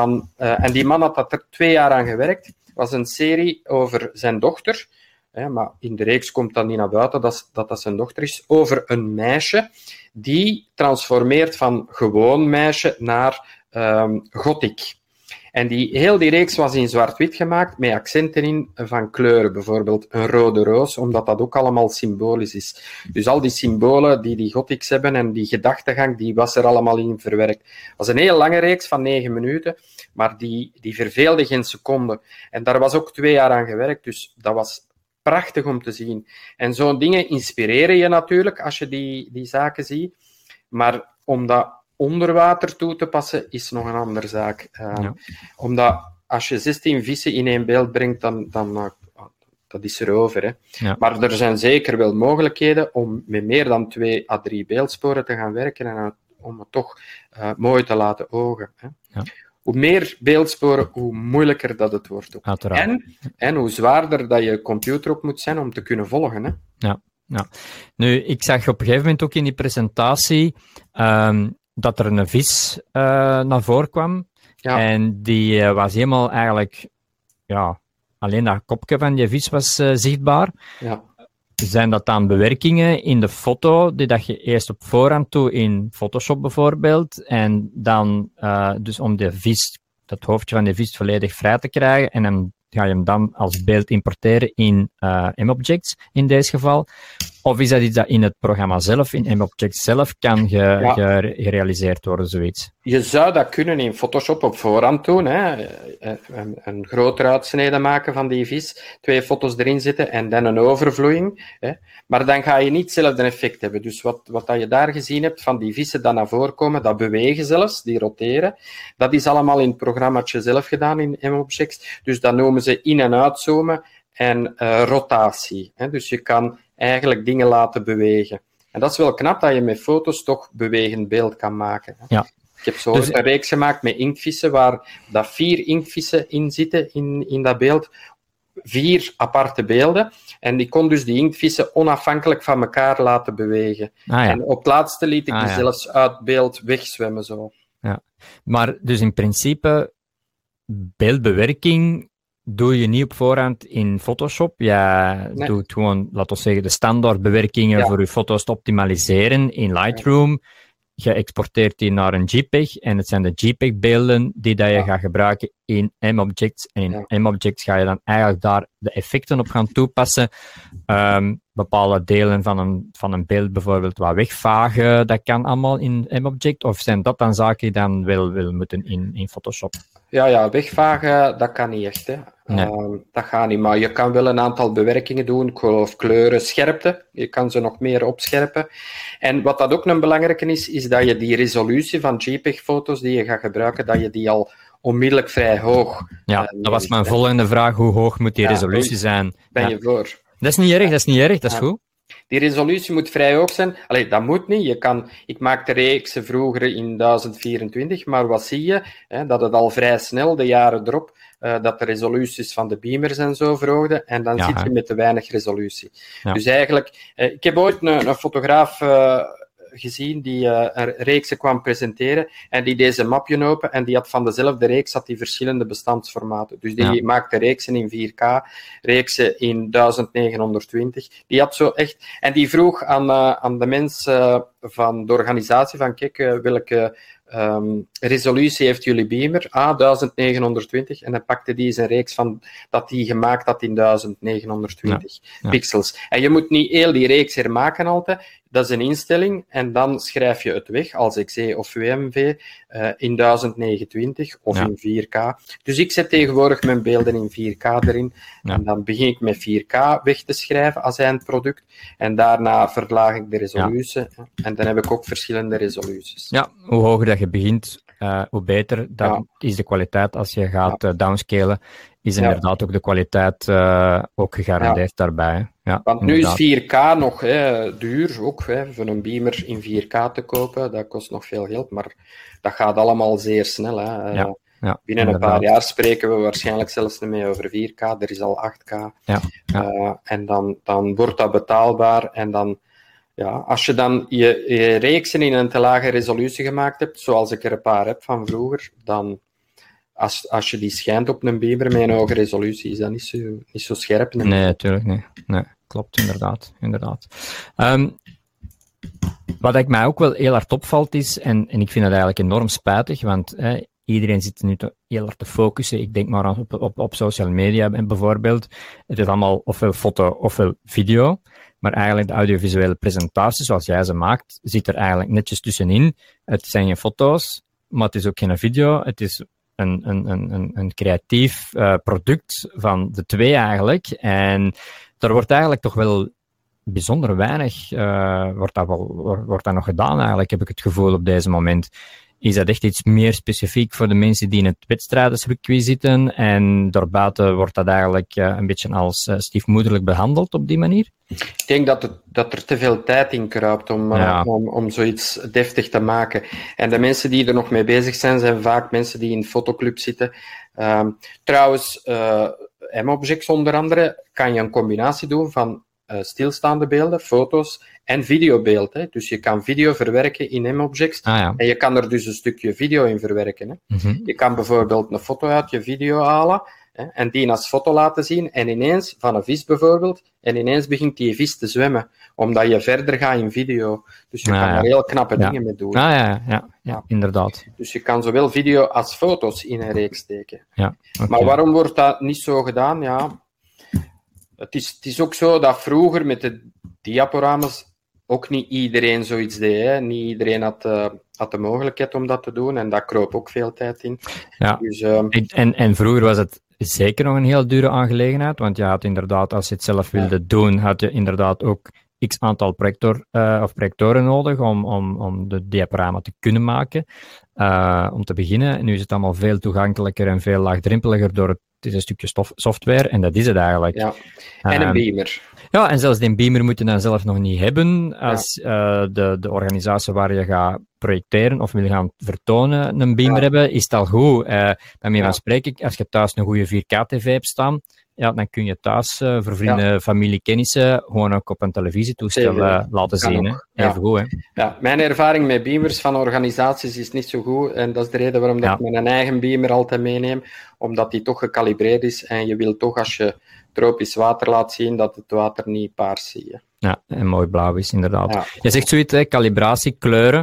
en die man had er 2 jaar aan gewerkt. Het was een serie over zijn dochter, maar in de reeks komt dat niet naar buiten dat zijn dochter is, over een meisje die transformeert van gewoon meisje naar gothic. En heel die reeks was in zwart-wit gemaakt, met accenten in van kleuren. Bijvoorbeeld een rode roos, omdat dat ook allemaal symbolisch is. Dus al die symbolen die gothics hebben en die gedachtegang, die was er allemaal in verwerkt. Het was een heel lange reeks van 9 minuten, maar die verveelde geen seconde. En daar was ook 2 jaar aan gewerkt, dus dat was prachtig om te zien. En zo'n dingen inspireren je natuurlijk als je die zaken ziet. Maar om dat onder water toe te passen, is nog een andere zaak. Omdat als je 16 vissen in 1 beeld brengt, dan dat is erover. Hè. Ja. Maar er zijn zeker wel mogelijkheden om met meer dan 2 à 3 beeldsporen te gaan werken en om het toch mooi te laten ogen. Hè. Ja. Hoe meer beeldsporen, hoe moeilijker dat het wordt. Ook. En hoe zwaarder dat je computer ook moet zijn om te kunnen volgen. Hè. Ja. Nu, ik zag op een gegeven moment ook in die presentatie dat er een vis naar voren kwam. Ja. En die was helemaal eigenlijk... alleen dat kopje van die vis was zichtbaar. Ja. Zijn dat dan bewerkingen in de foto, die dat je eerst op voorhand doet in Photoshop bijvoorbeeld, en dan dus om de vis, dat hoofdje van de vis volledig vrij te krijgen, en dan ga je hem dan als beeld importeren in M-Objects, in deze geval? Of is dat iets dat in het programma zelf, in M-Objects zelf, kan gerealiseerd worden, zoiets? Je zou dat kunnen in Photoshop op voorhand doen. Hè. Een grotere uitsnede maken van die vis, 2 foto's erin zetten en dan een overvloeiing. Hè. Maar dan ga je niet hetzelfde effect hebben. Dus wat dat je daar gezien hebt, van die vissen dat naar voren komen, dat bewegen zelfs, die roteren, dat is allemaal in het programmaatje zelf gedaan in M-Objects. Dus dat noemen ze in- en uitzoomen en rotatie. Hè. Dus je kan eigenlijk dingen laten bewegen. En dat is wel knap dat je met foto's toch bewegend beeld kan maken. Hè. Ja. Ik heb zo een reeks gemaakt met inktvissen, waar dat 4 inktvissen in zitten in dat beeld. 4 aparte beelden. En die kon dus die inktvissen onafhankelijk van elkaar laten bewegen. En op het laatste liet ik die zelfs uit beeld wegzwemmen. Zo. Ja. Maar dus in principe, beeldbewerking doe je niet op voorhand in Photoshop. Je doet gewoon, laten we zeggen, de standaardbewerkingen voor je foto's te optimaliseren in Lightroom. Je exporteert die naar een JPEG en het zijn de JPEG-beelden die dat je gaat gebruiken in M-Objects. En in M-Objects ga je dan eigenlijk daar de effecten op gaan toepassen. Bepaalde delen van een beeld bijvoorbeeld wat wegvagen, dat kan allemaal in M-Object. Of zijn dat dan zaken die dan wel moeten in Photoshop? Ja, wegvagen, dat kan niet echt. Hè. Nee. Dat gaat niet, maar je kan wel een aantal bewerkingen doen, ik geloof kleuren, scherpte. Je kan ze nog meer opscherpen. En wat dat ook een belangrijke is dat je die resolutie van JPEG-foto's die je gaat gebruiken, dat je die al onmiddellijk vrij hoog... Ja, dat was mijn volgende vraag. Hoe hoog moet die resolutie zijn? Ben je voor? Dat is niet erg, dat is goed. Die resolutie moet vrij hoog zijn. Allee, dat moet niet. Ik maakte reeksen vroeger in 1024, maar wat zie je? Dat het al vrij snel, de jaren erop, dat de resoluties van de beamers en zo verhoogden, en dan zit je met te weinig resolutie. Ja. Dus eigenlijk, ik heb ooit een fotograaf gezien die een reeksen kwam presenteren en die deze mapje open en die had van dezelfde reeks die verschillende bestandsformaten. Dus die maakte reeksen in 4K, reeksen in 1920. Die had zo echt... En die vroeg aan de mensen van de organisatie van kijk, welke resolutie heeft jullie beamer? 1920. En dan pakte die eens een reeks van dat die gemaakt had in 1920 pixels. En je moet niet heel die reeks hermaken altijd. Dat is een instelling en dan schrijf je het weg als XE of WMV in 1029 of in 4K. Dus ik zet tegenwoordig mijn beelden in 4K erin en dan begin ik met 4K weg te schrijven als eindproduct en daarna verlaag ik de resolutie en dan heb ik ook verschillende resoluties. Ja, hoe hoger dat je begint, hoe beter. Dat is de kwaliteit. Als je gaat downscalen, is inderdaad ook de kwaliteit ook gegarandeerd daarbij. Ja, want inderdaad. Nu is 4K nog duur, ook voor een beamer in 4K te kopen. Dat kost nog veel geld, maar dat gaat allemaal zeer snel. Hè. Binnen een paar jaar spreken we waarschijnlijk zelfs niet meer over 4K. Er is al 8K. En dan wordt dat betaalbaar en dan... Ja, als je dan je reeksen in een te lage resolutie gemaakt hebt, zoals ik er een paar heb van vroeger, dan als je die schijnt op een beamer met een hoge resolutie, is dat niet zo scherp. Nee, natuurlijk niet. Nee, klopt, inderdaad. Wat ik mij ook wel heel hard opvalt is, en ik vind dat eigenlijk enorm spijtig, want iedereen zit nu heel hard te focussen. Ik denk maar aan op social media bijvoorbeeld. Het is allemaal ofwel foto ofwel video. Maar eigenlijk de audiovisuele presentatie, zoals jij ze maakt, zit er eigenlijk netjes tussenin. Het zijn geen foto's, maar het is ook geen video. Het is een creatief product van de twee eigenlijk. En daar wordt eigenlijk toch wel bijzonder weinig wordt dat nog gedaan eigenlijk, heb ik het gevoel op deze moment. Is dat echt iets meer specifiek voor de mensen die in het wedstrijdenscircuit zitten en daarbuiten wordt dat eigenlijk een beetje als stiefmoederlijk behandeld op die manier? Ik denk dat er te veel tijd in kruipt om zoiets deftig te maken. En de mensen die er nog mee bezig zijn vaak mensen die in fotoclub zitten. Trouwens, M-Objects onder andere kan je een combinatie doen van stilstaande beelden, foto's en videobeeld. Hè. Dus je kan video verwerken in M-Objects en je kan er dus een stukje video in verwerken. Hè. Mm-hmm. Je kan bijvoorbeeld een foto uit je video halen en die als foto laten zien en ineens, van een vis bijvoorbeeld, en ineens begint die vis te zwemmen, omdat je verder gaat in video. Dus je kan er heel knappe dingen mee doen. Ja, inderdaad. Dus je kan zowel video als foto's in een reeks steken. Ja, okay. Maar waarom wordt dat niet zo gedaan? Ja, het is ook zo dat vroeger met de diaporamas ook niet iedereen zoiets deed. Hè. Niet iedereen had de mogelijkheid om dat te doen en daar kroop ook veel tijd in. Ja. Dus, en vroeger was het zeker nog een heel dure aangelegenheid, want je had inderdaad, als je het zelf wilde doen, had je inderdaad ook x aantal projectoren nodig om de diaporama te kunnen maken. Om te beginnen. En nu is het allemaal veel toegankelijker en veel laagdrempeliger door het is een stukje software en dat is het eigenlijk. Ja. En een beamer. Ja, en zelfs die beamer moet je dan zelf nog niet hebben als de organisatie waar je gaat projecteren of wil gaan vertonen een beamer hebben, is het al goed. Daarmee van spreek ik, als je thuis een goede 4K-tv hebt staan, dan kun je thuis voor vrienden, familie, kennissen gewoon ook op een televisietoestel laten zien. Hè. Even goed, hè. Ja, mijn ervaring met beamers van organisaties is niet zo goed en dat is de reden waarom ik mijn eigen beamer altijd meeneem, omdat die toch gecalibreerd is en je wil toch, als je tropisch water laat zien, dat het water niet paars zie je. Ja, en mooi blauw is, inderdaad. Ja. Je zegt zoiets, hè, calibratie, kleuren.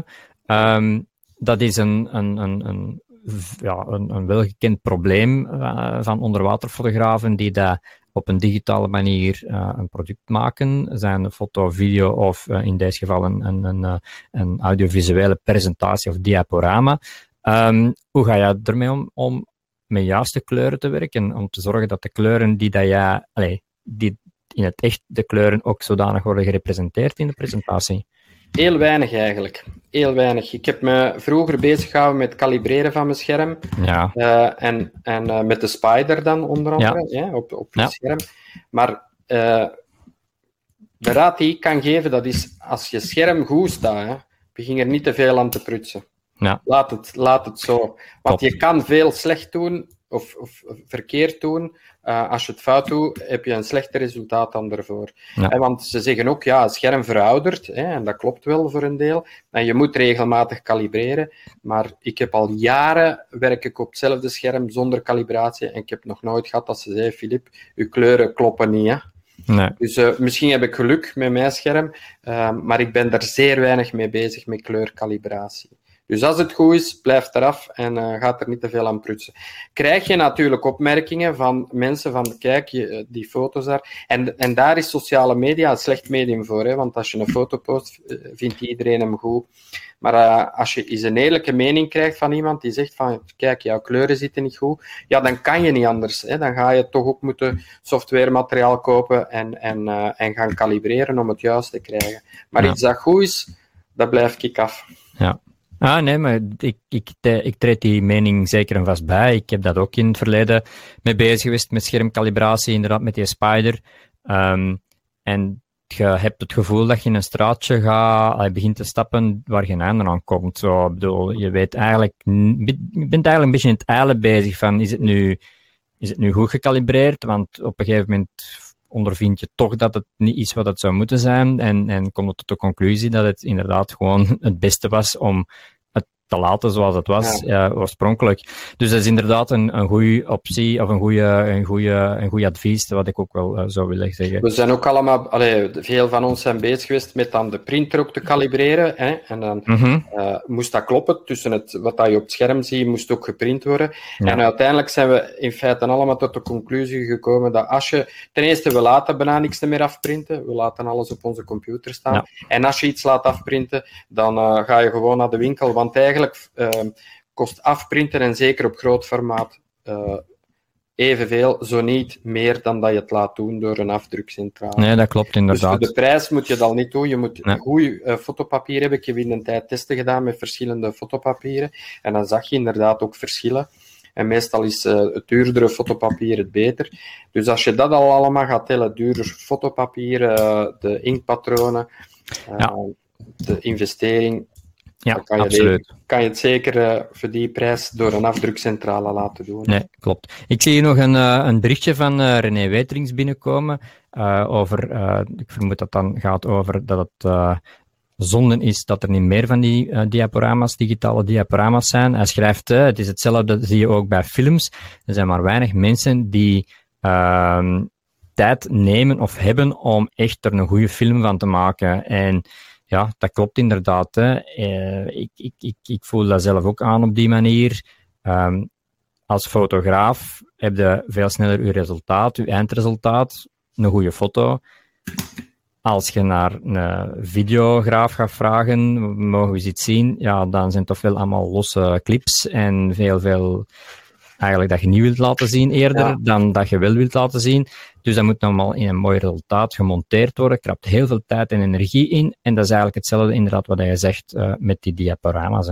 Dat is een welgekend probleem van onderwaterfotografen die dat op een digitale manier een product maken, zijn een foto, video of in deze geval een audiovisuele presentatie of diaporama. Hoe ga je ermee om met juiste kleuren te werken, om te zorgen dat de kleuren die in het echt de kleuren ook zodanig worden gerepresenteerd in de presentatie? Heel weinig eigenlijk. Heel weinig. Ik heb me vroeger bezig gehouden met kalibreren van mijn scherm. Ja. En met de Spider dan onder andere, op het scherm. Maar de raad die ik kan geven, dat is als je scherm goed staat, begin er niet te veel aan te prutsen. Ja. Laat het zo. Want je kan veel slecht doen of verkeerd doen. Als je het fout doet, heb je een slechter resultaat dan ervoor. Ja. Want ze zeggen ook, het scherm veroudert, en dat klopt wel voor een deel. En je moet regelmatig kalibreren. Maar ik heb al jaren werk ik op hetzelfde scherm zonder kalibratie. En ik heb nog nooit gehad dat ze zei, Filip, uw kleuren kloppen niet, hè. Nee. Dus misschien heb ik geluk met mijn scherm, maar ik ben daar zeer weinig mee bezig met kleurkalibratie. Dus als het goed is, blijf eraf en gaat er niet te veel aan prutsen. Krijg je natuurlijk opmerkingen van mensen van, kijk, die foto's daar. En daar is sociale media een slecht medium voor, hè, want als je een foto post, vindt iedereen hem goed. Maar als je eens een eerlijke mening krijgt van iemand die zegt van, kijk, jouw kleuren zitten niet goed, ja, dan kan je niet anders. Hè. Dan ga je toch ook moeten softwaremateriaal kopen en gaan kalibreren om het juist te krijgen. Maar iets dat goed is, dat blijf ik af. Ja. Nee, maar ik treed die mening zeker en vast bij. Ik heb dat ook in het verleden mee bezig geweest met schermkalibratie, inderdaad, met die Spider. En je hebt het gevoel dat je in een straatje begint te stappen waar geen einde aan komt. Zo, ik bedoel, je bent eigenlijk een beetje in het eilen bezig van, is het nu goed gekalibreerd? Want op een gegeven moment ondervind je toch dat het niet is wat het zou moeten zijn en komt tot de conclusie dat het inderdaad gewoon het beste was om het te laten zoals het was, oorspronkelijk. Dus dat is inderdaad een goede optie of een goede advies, wat ik ook wel zou willen zeggen. We zijn ook allemaal, veel van ons zijn bezig geweest met dan de printer ook te kalibreren, hè, en dan moest dat kloppen, tussen wat dat je op het scherm ziet, moest ook geprint worden. Ja. En uiteindelijk zijn we in feite allemaal tot de conclusie gekomen dat als je, ten eerste, we laten bijna niks meer afprinten, we laten alles op onze computer staan, ja. En als je iets laat afprinten, dan ga je gewoon naar de winkel, want eigenlijk kost afprinten, en zeker op groot formaat, evenveel, zo niet meer dan dat je het laat doen door een afdrukcentrale. Nee, dat klopt inderdaad. Dus voor de prijs moet je dat niet doen. Je moet goed fotopapier hebben. Ik heb in een tijd testen gedaan met verschillende fotopapieren. En dan zag je inderdaad ook verschillen. En meestal is het duurdere fotopapier het beter. Dus als je dat al allemaal gaat tellen, duurder fotopapier, de inkpatronen, de investering, ja, dan kan absoluut. Kan je het zeker voor die prijs door een afdrukcentrale laten doen. Nee, klopt. Ik zie hier nog een berichtje van René Weterings binnenkomen over, ik vermoed dat dan gaat over dat het zonde is dat er niet meer van die digitale diaporama's zijn. Hij schrijft, het is hetzelfde, dat zie je ook bij films. Er zijn maar weinig mensen die tijd nemen of hebben om echt er een goede film van te maken. En ja, dat klopt inderdaad. Hè. Ik voel dat zelf ook aan op die manier. Als fotograaf heb je veel sneller je resultaat, je eindresultaat, een goede foto. Als je naar een videograaf gaat vragen, mogen we eens iets zien, ja, dan zijn het toch wel allemaal losse clips en veel eigenlijk dat je niet wilt laten zien eerder dan dat je wel wilt laten zien. Dus dat moet allemaal in een mooi resultaat gemonteerd worden. Krapt heel veel tijd en energie in. En dat is eigenlijk hetzelfde inderdaad wat je zegt met die diaporama's. Hè.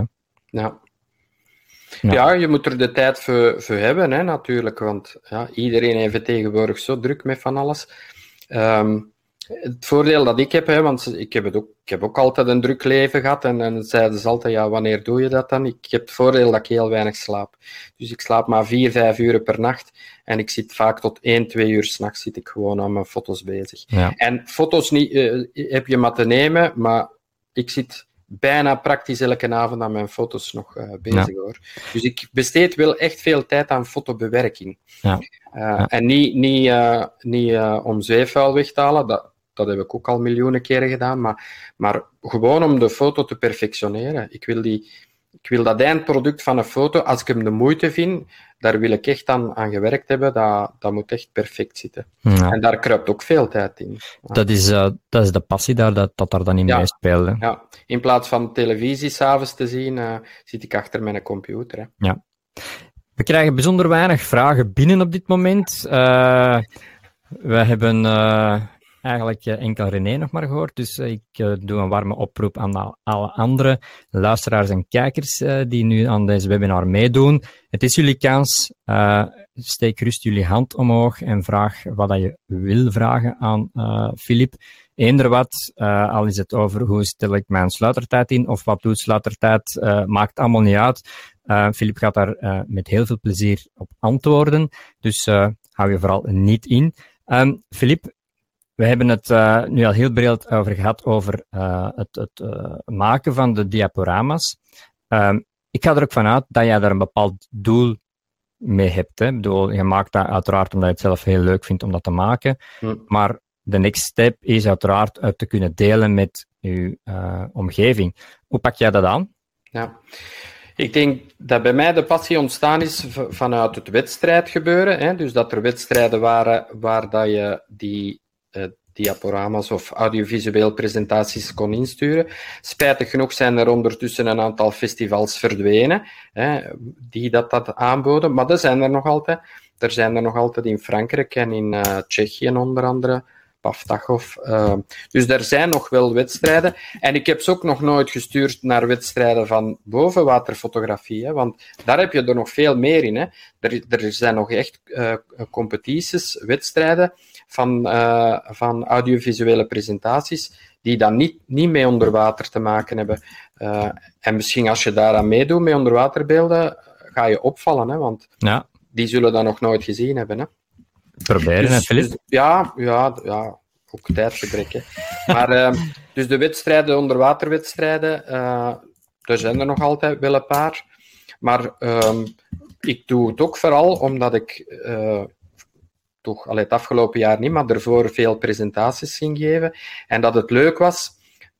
Ja, je moet er de tijd voor hebben, hè, natuurlijk. Want iedereen heeft het tegenwoordig zo druk met van alles. Het voordeel dat ik heb, want ik heb ook altijd een druk leven gehad, en dan zeiden ze altijd, wanneer doe je dat dan? Ik heb het voordeel dat ik heel weinig slaap. Dus ik slaap maar 4-5 uur per nacht, en ik zit vaak tot 1-2 uur 's nachts zit ik gewoon aan mijn foto's bezig. Ja. En foto's heb je maar te nemen, maar ik zit bijna praktisch elke avond aan mijn foto's nog bezig, hoor. Dus ik besteed wel echt veel tijd aan fotobewerking. Ja. En niet om zweefvuil weg te halen, dat heb ik ook al miljoenen keren gedaan, maar gewoon om de foto te perfectioneren. Ik wil dat eindproduct van een foto, als ik hem de moeite vind, daar wil ik echt aan gewerkt hebben, dat moet echt perfect zitten. Ja. En daar kruipt ook veel tijd in. Ja. Dat is de passie daar, dat daar dan in meespeelt. Ja, in plaats van televisie 's avonds te zien, zit ik achter mijn computer. Hè. Ja. We krijgen bijzonder weinig vragen binnen op dit moment. We hebben eigenlijk enkel René nog maar gehoord, dus ik doe een warme oproep aan alle andere luisteraars en kijkers die nu aan deze webinar meedoen. Het is jullie kans. Steek gerust jullie hand omhoog en vraag wat je wil vragen aan Filip. Eender wat, al is het over hoe stel ik mijn sluitertijd in of wat doet sluitertijd, maakt allemaal niet uit. Filip gaat daar met heel veel plezier op antwoorden, dus hou je vooral niet in. Filip, we hebben het nu al heel breed over gehad over het maken van de diaporama's. Ik ga er ook vanuit dat jij daar een bepaald doel mee hebt. Hè? Ik bedoel, je maakt dat uiteraard omdat je het zelf heel leuk vindt om dat te maken. Maar de next step is uiteraard uit te kunnen delen met je omgeving. Hoe pak jij dat aan? Ja. Ik denk dat bij mij de passie ontstaan is vanuit het wedstrijdgebeuren. Hè? Dus dat er wedstrijden waren waar dat je die diaporamas of audiovisueel presentaties kon insturen. Spijtig genoeg zijn er ondertussen een aantal festivals verdwenen, hè, die dat aanboden, maar er zijn er nog altijd. Er zijn er nog altijd in Frankrijk en in Tsjechië onder andere. Paftachov. Dus er zijn nog wel wedstrijden. En ik heb ze ook nog nooit gestuurd naar wedstrijden van bovenwaterfotografie, hè, want daar heb je er nog veel meer in. Hè. Er zijn nog echt competities, wedstrijden van audiovisuele presentaties die dan niet mee onder water te maken hebben. En misschien als je daaraan meedoet met onderwaterbeelden, ga je opvallen, hè, want die zullen dat nog nooit gezien hebben. Hè. Proberen, hè, Filip? Dus, ja, ook tijdgebrek. Hè. Maar dus de wedstrijden, onderwaterwedstrijden, er zijn er nog altijd wel een paar. Maar ik doe het ook vooral omdat ik toch het afgelopen jaar niet, maar ervoor veel presentaties ging geven. En dat het leuk was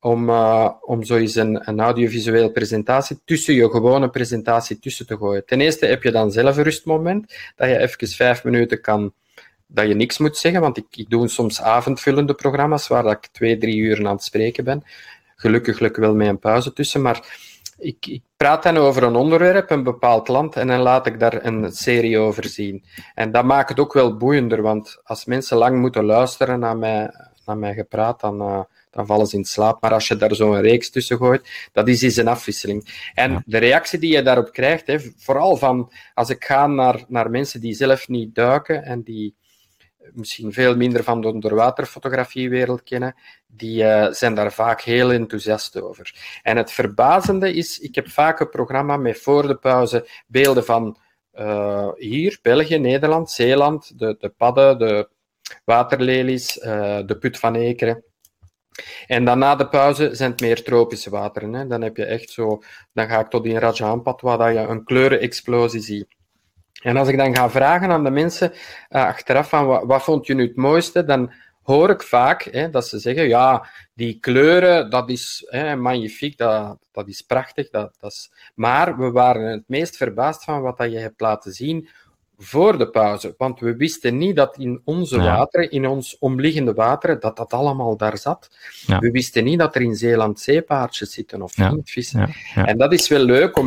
om zo eens een audiovisuele presentatie tussen je gewone presentatie tussen te gooien. Ten eerste heb je dan zelf een rustmoment, dat je even 5 minuten kan, dat je niks moet zeggen, want ik doe soms avondvullende programma's waar ik 2-3 uur aan het spreken ben. Gelukkig wel met een pauze tussen, maar ik praat dan over een onderwerp, een bepaald land, en dan laat ik daar een serie over zien. En dat maakt het ook wel boeiender, want als mensen lang moeten luisteren naar mijn gepraat, dan vallen ze in slaap. Maar als je daar zo'n reeks tussen gooit, dat is eens een afwisseling. En de reactie die je daarop krijgt, hè, vooral van als ik ga naar mensen die zelf niet duiken en die misschien veel minder van de onderwaterfotografiewereld kennen, die zijn daar vaak heel enthousiast over. En het verbazende is, ik heb vaak een programma met voor de pauze beelden van hier, België, Nederland, Zeeland, de padden, de waterlelies, de put van Ekeren. En dan na de pauze zijn het meer tropische wateren. Hè. Dan heb je echt zo, dan ga ik tot in Raja Ampat, waar je een kleurenexplosie ziet. En als ik dan ga vragen aan de mensen achteraf van wat vond je nu het mooiste, dan hoor ik vaak dat ze zeggen, ja, die kleuren, dat is magnifiek, dat is prachtig. Maar we waren het meest verbaasd van wat dat je hebt laten zien voor de pauze. Want we wisten niet dat in onze wateren, in ons omliggende wateren, dat allemaal daar zat. Ja. We wisten niet dat er in Zeeland zeepaardjes zitten of inktvissen. Ja. En dat is wel leuk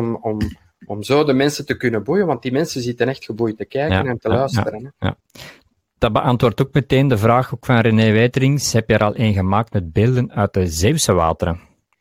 om zo de mensen te kunnen boeien, want die mensen zitten echt geboeid te kijken en te luisteren. Ja. Dat beantwoordt ook meteen de vraag ook van René Wijterings. Heb je er al een gemaakt met beelden uit de Zeeuwse wateren?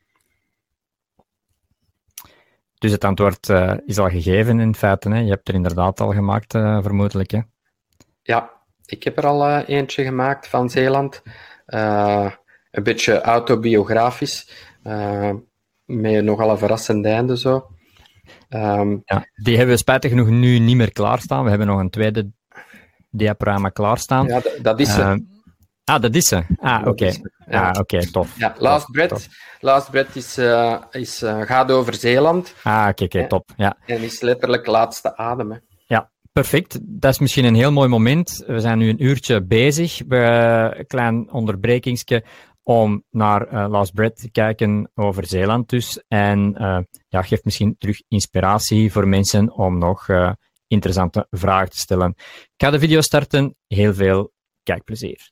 Dus het antwoord is al gegeven in feite. Hè? Je hebt er inderdaad al gemaakt, vermoedelijk. Hè? Ja, ik heb er al eentje gemaakt van Zeeland. Een beetje autobiografisch. Met nogal een verrassend einde zo. Die hebben we spijtig genoeg nu niet meer klaarstaan. We hebben nog een tweede diaporama klaarstaan. Ja, dat is ze. Dat is ze. Oké. Oké, tof. Ja, Last Breath gaat over Zeeland. Oké, top. Ja. En is letterlijk laatste adem. Hè. Ja, perfect. Dat is misschien een heel mooi moment. We zijn nu een uurtje bezig. Een klein onderbrekingsje om naar Last Breath te kijken over Zeeland dus. En geeft misschien terug inspiratie voor mensen om nog interessante vragen te stellen. Ik ga de video starten. Heel veel kijkplezier.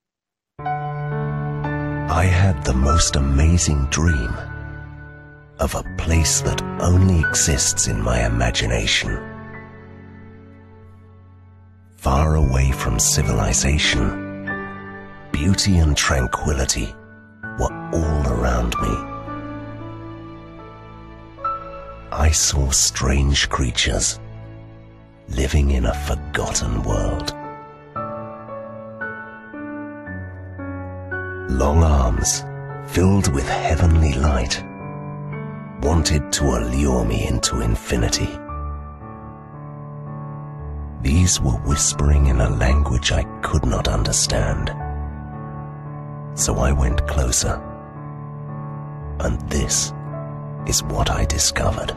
I had the most amazing dream of a place that only exists in my imagination. Far away from civilization, beauty and tranquility were all around me. I saw strange creatures living in a forgotten world. Long arms, filled with heavenly light, wanted to allure me into infinity. These were whispering in a language I could not understand. So I went closer, and this is what I discovered.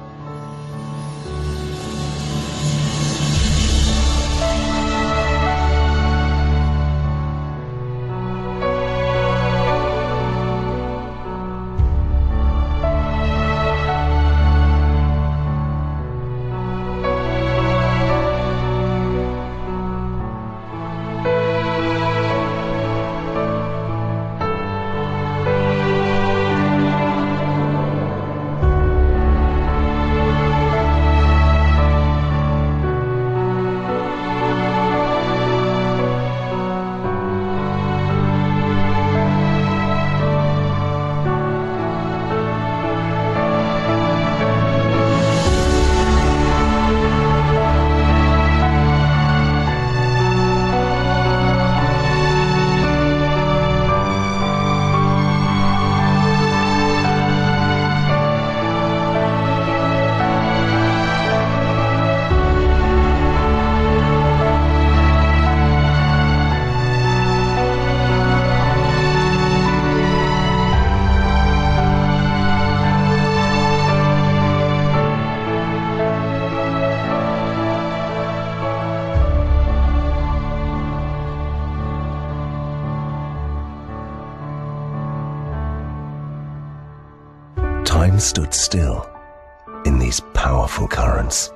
Time stood still in these powerful currents.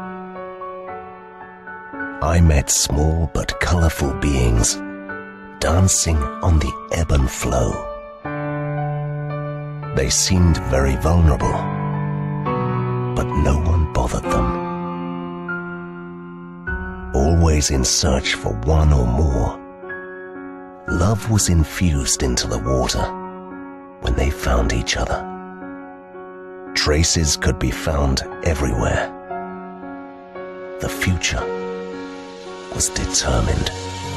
I met small but colorful beings dancing on the ebb and flow. They seemed very vulnerable, but no one bothered them. Always in search for one or more, love was infused into the water when they found each other. Traces could be found everywhere. The future was determined.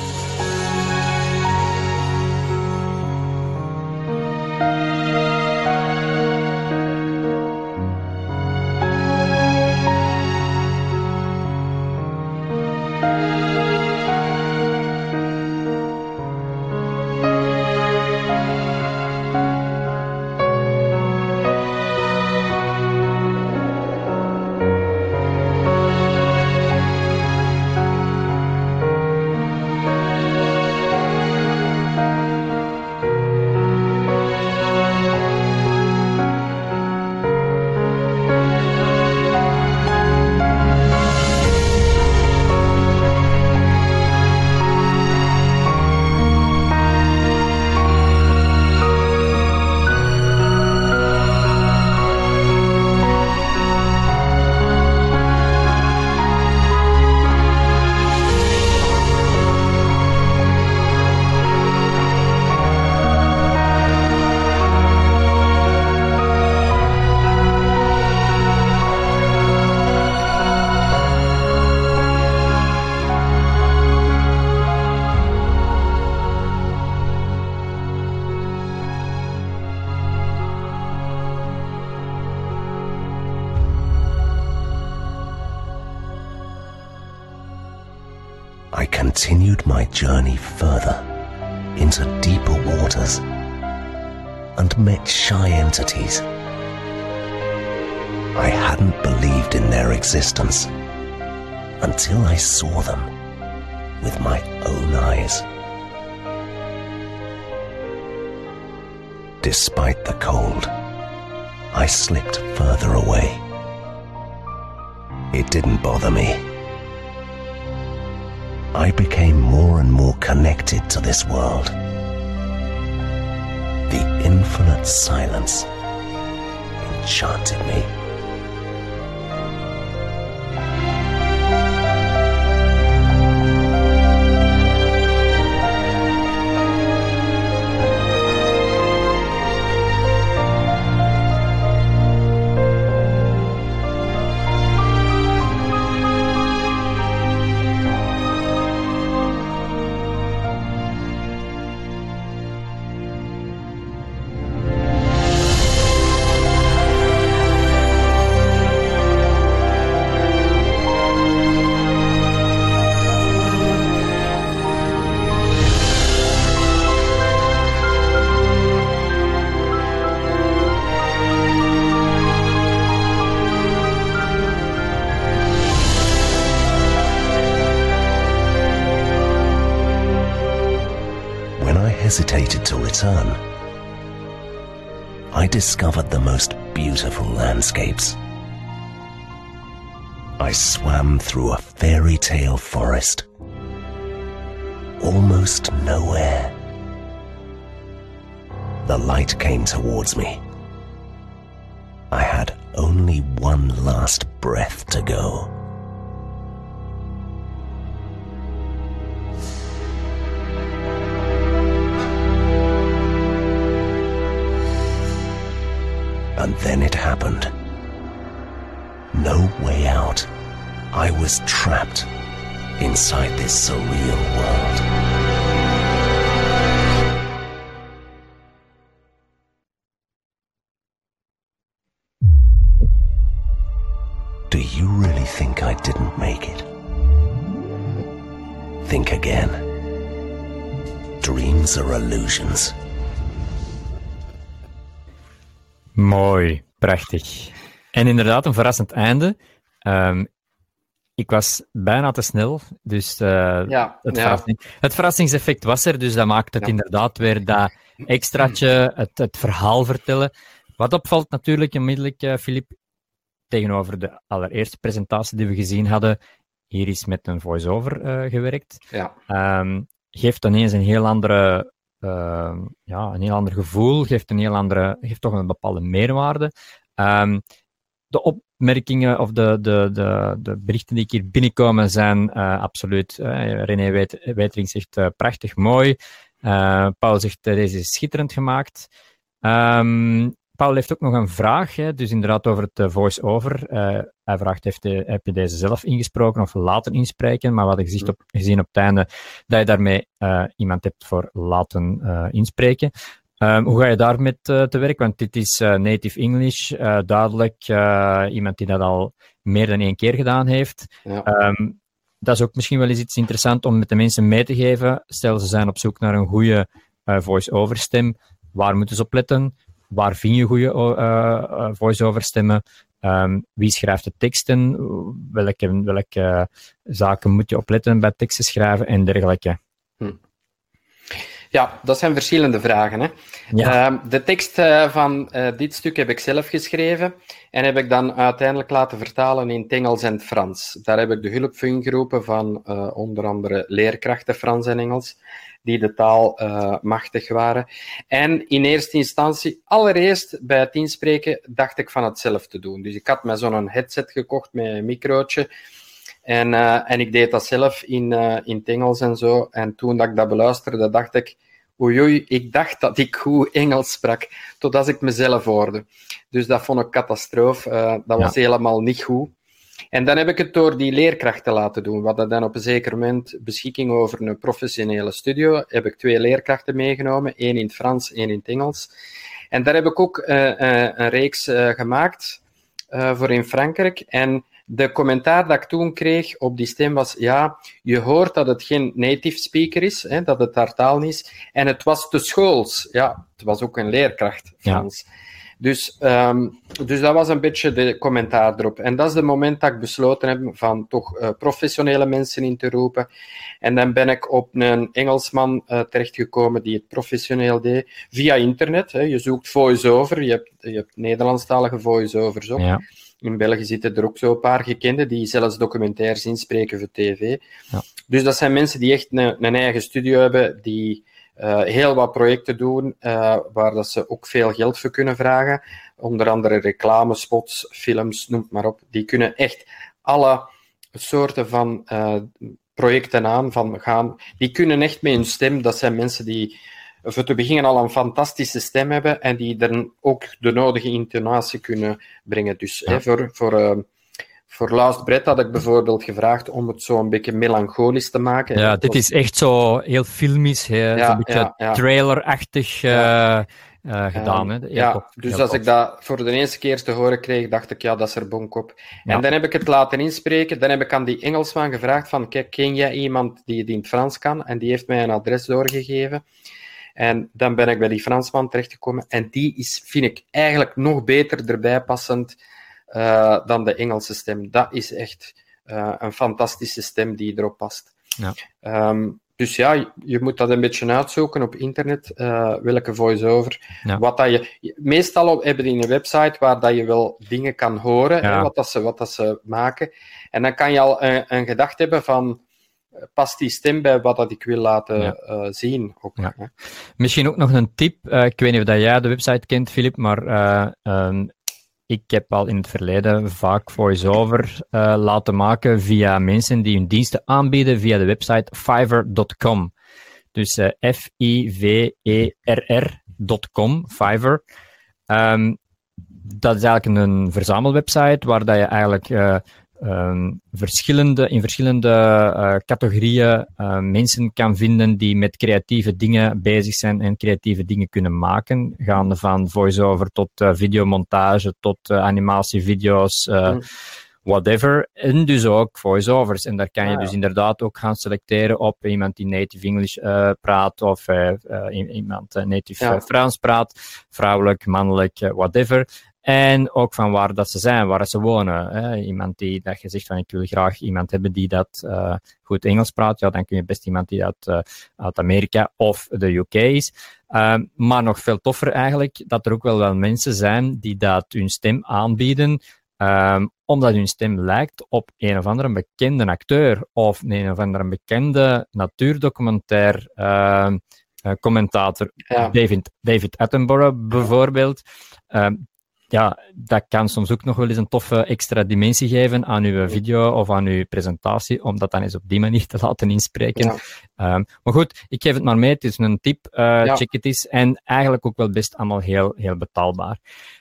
I continued my journey further into deeper waters and met shy entities. I hadn't believed in their existence until I saw them with my own eyes. Despite the cold, I slipped further away. It didn't bother me. I became more and more connected to this world. The infinite silence enchanted me. Hesitated to return, I discovered the most beautiful landscapes. I swam through a fairy tale forest. Almost no air. The light came towards me. I had only one last breath to go. And then it happened. No way out. I was trapped inside this surreal world. Do you really think I didn't make it? Think again. Dreams are illusions. Mooi, prachtig. En inderdaad, een verrassend einde. Ik was bijna te snel, dus het verrassingseffect was er, dus dat maakt het inderdaad weer dat extraatje, het verhaal vertellen, Wat opvalt natuurlijk onmiddellijk, Filip, tegenover de allereerste presentatie die we gezien hadden, hier is met een voice-over gewerkt. Ja. Geeft ineens een heel andere, een heel ander gevoel, geeft toch een bepaalde meerwaarde. De opmerkingen of de berichten die hier binnenkomen zijn absoluut. René Weterink zegt prachtig mooi. Paul zegt deze is schitterend gemaakt. Paul heeft ook nog een vraag, dus inderdaad over het voice-over. Hij vraagt, heb je deze zelf ingesproken of laten inspreken? Maar we hadden gezien op het einde dat je daarmee iemand hebt voor laten inspreken. Hoe ga je daarmee te werk? Want dit is native English, duidelijk. Iemand die dat al meer dan 1 keer gedaan heeft. Ja. Dat is ook misschien wel eens iets interessants om met de mensen mee te geven. Stel, ze zijn op zoek naar een goede voice-over stem. Waar moeten ze op letten? Waar vind je goede voice-over stemmen? Wie schrijft de teksten? Welke zaken moet je opletten bij teksten schrijven en dergelijke? Ja, dat zijn verschillende vragen. Hè? Ja. De tekst van dit stuk heb ik zelf geschreven en heb ik dan uiteindelijk laten vertalen in het Engels en het Frans. Daar heb ik de hulp voor ingeroepen van onder andere leerkrachten Frans en Engels, die de taal machtig waren. En in eerste instantie, allereerst bij het inspreken, dacht ik van het zelf te doen. Dus ik had mij zo'n headset gekocht met een microotje. En ik deed dat zelf in het Engels en zo. En toen dat ik dat beluisterde, dacht ik, oei, ik dacht dat ik goed Engels sprak, totdat ik mezelf hoorde. Dus dat vond ik catastrofe. Dat was helemaal niet goed. En dan heb ik het door die leerkrachten laten doen. We hadden dan op een zeker moment beschikking over een professionele studio. Heb ik 2 leerkrachten meegenomen, 1 in het Frans, 1 in het Engels. En daar heb ik ook een reeks gemaakt voor in Frankrijk. En de commentaar dat ik toen kreeg op die stem was, ja, je hoort dat het geen native speaker is, hè, dat het haar taal niet is. En het was te schools. Ja, het was ook een leerkracht Frans. Ja. Dus dat was een beetje de commentaar erop. En dat is het moment dat ik besloten heb van toch professionele mensen in te roepen. En dan ben ik op een Engelsman terechtgekomen die het professioneel deed, via internet. Hè. Je zoekt voice-over, je hebt Nederlandstalige voice-overs ook. Ja. In België zitten er ook zo een paar gekenden die zelfs documentaires inspreken voor tv. Ja. Dus dat zijn mensen die echt een eigen studio hebben, die heel wat projecten doen, waar dat ze ook veel geld voor kunnen vragen. Onder andere reclamespots, films, noem het maar op. Die kunnen echt alle soorten van projecten gaan. Die kunnen echt met hun stem. Dat zijn mensen die voor te beginnen al een fantastische stem hebben en die dan ook de nodige intonatie kunnen brengen. Dus voor Last Breath had ik bijvoorbeeld gevraagd om het zo een beetje melancholisch te maken. Ja, dit is echt zo heel filmisch, zo'n beetje trailerachtig gedaan. Hè? Dus als ik dat voor de eerste keer te horen kreeg, dacht ik, dat is er bonk op. Ja. En dan heb ik het laten inspreken. Dan heb ik aan die Engelsman gevraagd van, kijk, ken jij iemand die het in het Frans kan? En die heeft mij een adres doorgegeven. En dan ben ik bij die Fransman terechtgekomen. En die is, vind ik, eigenlijk nog beter erbij passend dan de Engelse stem. Dat is echt een fantastische stem die erop past. Ja. Dus ja, je moet dat een beetje uitzoeken op internet, welke voice-over. Ja. Meestal hebben die een website waar dat je wel dingen kan horen, hè, wat dat ze maken. En dan kan je al een gedachte hebben van, past die stem bij wat dat ik wil laten zien. Ook, hè. Misschien ook nog een tip. Ik weet niet of dat jij de website kent, Filip, maar ik heb al in het verleden vaak voice-over laten maken via mensen die hun diensten aanbieden via de website Fiverr.com. Dus Fiverr.com, Fiverr. Dat is eigenlijk een verzamelwebsite waar dat je eigenlijk in verschillende categorieën mensen kan vinden die met creatieve dingen bezig zijn en creatieve dingen kunnen maken. Gaande van voice-over tot videomontage, tot animatievideo's, whatever. En dus ook voice-overs. En daar kan je dus inderdaad ook gaan selecteren op iemand die native English praat of iemand native Frans praat, vrouwelijk, mannelijk, whatever. En ook van waar dat ze zijn, waar ze wonen. Hè. Iemand die dat je zegt van ik wil graag iemand hebben die dat goed Engels praat, ja, dan kun je best iemand die dat uit Amerika of de UK is. Maar nog veel toffer eigenlijk, dat er ook wel mensen zijn die dat hun stem aanbieden, omdat hun stem lijkt op een of andere bekende acteur of een of andere bekende natuurdocumentair commentator. Ja. David Attenborough bijvoorbeeld. Ja, dat kan soms ook nog wel eens een toffe extra dimensie geven aan uw video of aan uw presentatie, om dat dan eens op die manier te laten inspreken. Ja. Maar goed, ik geef het maar mee. Het is een tip. Check het eens. En eigenlijk ook wel best allemaal heel, heel betaalbaar.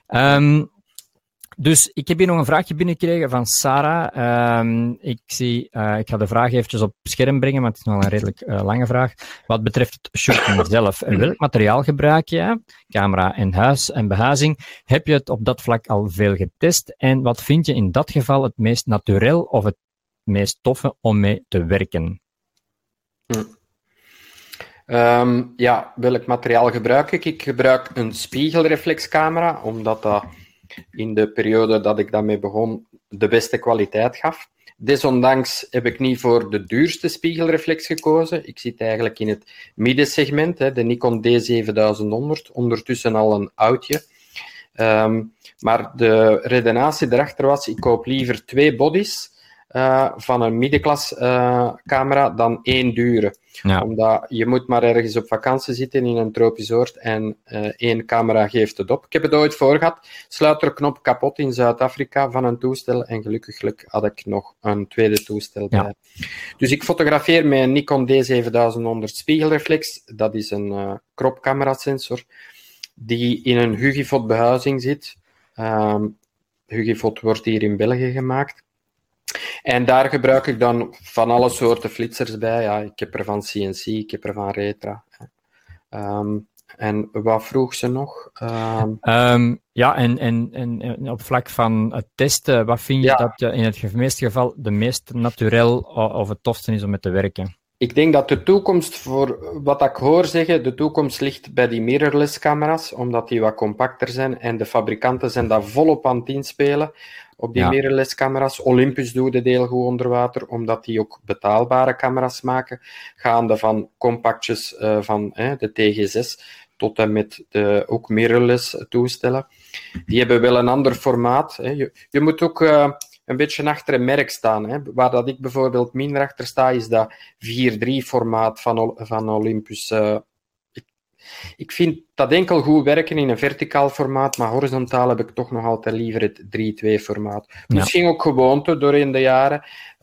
Dus ik heb hier nog een vraagje binnengekregen van Sarah. Ik ga de vraag eventjes op scherm brengen, want het is nog een redelijk lange vraag. Wat betreft het shooting zelf, welk materiaal gebruik je? Camera en huis en behuizing. Heb je het op dat vlak al veel getest? En wat vind je in dat geval het meest naturel of het meest toffe om mee te werken? Welk materiaal gebruik ik? Ik gebruik een spiegelreflexcamera, omdat dat in de periode dat ik daarmee begon de beste kwaliteit gaf. Desondanks heb ik niet voor de duurste spiegelreflex gekozen. Ik zit eigenlijk in het middensegment, de Nikon D7100, ondertussen al een oudje. Maar de redenatie erachter was, ik koop liever 2 bodies van een middenklas camera dan 1 dure. Ja. Omdat je moet maar ergens op vakantie zitten in een tropisch oord en 1 camera geeft het op. Ik heb het ooit voor gehad. Sluiterknop kapot in Zuid-Afrika van een toestel en gelukkig had ik nog een tweede toestel bij. Dus ik fotografeer met een Nikon D7100 spiegelreflex. Dat is een cropcamera sensor die in een Hugifot behuizing zit. Hugifot wordt hier in België gemaakt. En daar gebruik ik dan van alle soorten flitsers bij. Ja, ik heb er van CNC, ik heb er van Retra. En wat vroeg ze nog? En op vlak van het testen, wat vind je dat in het meeste geval de meest naturel of het tofste is om mee te werken? Ik denk dat de toekomst, voor wat ik hoor zeggen, de toekomst ligt bij die mirrorless camera's, omdat die wat compacter zijn en de fabrikanten zijn daar volop aan het inspelen op die mirrorless camera's. Olympus doet het heel goed onder water, omdat die ook betaalbare camera's maken, gaande van compactjes van de TG6 tot en met de ook mirrorless toestellen. Die hebben wel een ander formaat. Je moet ook een beetje achter een merk staan. Waar dat ik bijvoorbeeld minder achter sta, is dat 4:3 formaat van Olympus. Ik vind dat enkel goed werken in een verticaal formaat, maar horizontaal heb ik toch nog altijd liever het 3:2 formaat. Misschien ook gewoonte doorheen de jaren.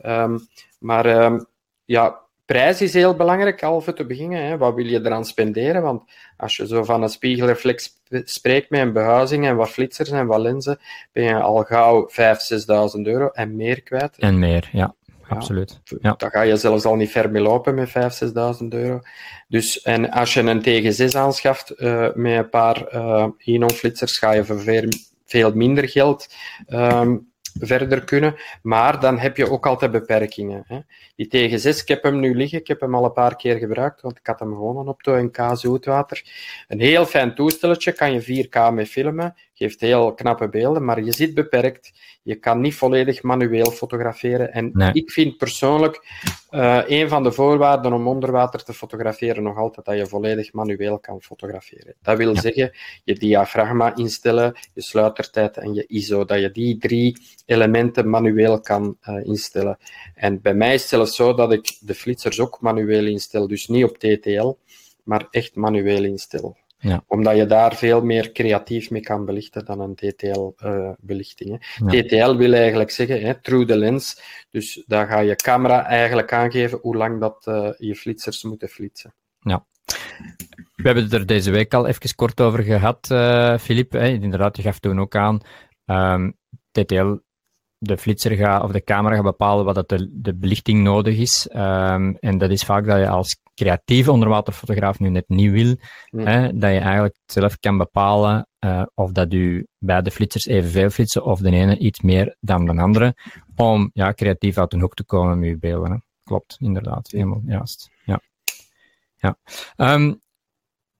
Prijs is heel belangrijk, halve te beginnen. Wat wil je eraan spenderen? Want als je zo van een spiegelreflex spreekt met een behuizing en wat flitsers en wat lenzen, ben je al gauw 5.000-6.000 euro en meer kwijt. En meer, ja. Absoluut. Ja. Dan ga je zelfs al niet ver mee lopen met 5.000-6.000 euro. Dus, en als je een TG6 aanschaft met een paar Inon-flitsers, ga je voor veel minder geld verder kunnen. Maar dan heb je ook altijd beperkingen. Die TG6, ik heb hem nu liggen, ik heb hem al een paar keer gebruikt, want ik had hem gewoon op de NK Zoetwater. Een heel fijn toestelletje, kan je 4K mee filmen, geeft heel knappe beelden, maar je zit beperkt. Je kan niet volledig manueel fotograferen. En ik vind persoonlijk een van de voorwaarden om onder water te fotograferen nog altijd dat je volledig manueel kan fotograferen. Dat wil zeggen, je diafragma instellen, je sluitertijd en je ISO, dat je die 3 elementen manueel kan instellen. En bij mij is het zelfs zo dat ik de flitsers ook manueel instel, dus niet op TTL, maar echt manueel instel. Ja. Omdat je daar veel meer creatief mee kan belichten dan een TTL-belichting. TTL wil eigenlijk zeggen, through the lens. Dus daar ga je camera eigenlijk aangeven hoe lang dat je flitsers moeten flitsen. Ja. We hebben het er deze week al even kort over gehad, Philippe. Inderdaad, je gaf toen ook aan. TTL, de flitser of de camera gaat bepalen wat de belichting nodig is. En dat is vaak dat je als creatieve onderwaterfotograaf nu net niet wil, dat je eigenlijk zelf kan bepalen of dat u bij de flitsers evenveel flitsen of de ene iets meer dan de andere, om creatief uit een hoek te komen met uw beelden. Klopt, inderdaad. Helemaal juist. Ja.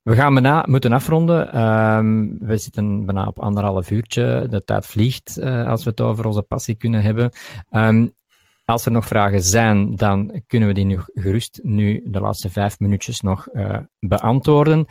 We gaan moeten afronden. We zitten bijna op 1,5 uurtje. De tijd vliegt als we het over onze passie kunnen hebben. Als er nog vragen zijn, dan kunnen we die nu gerust de laatste 5 minuutjes nog beantwoorden.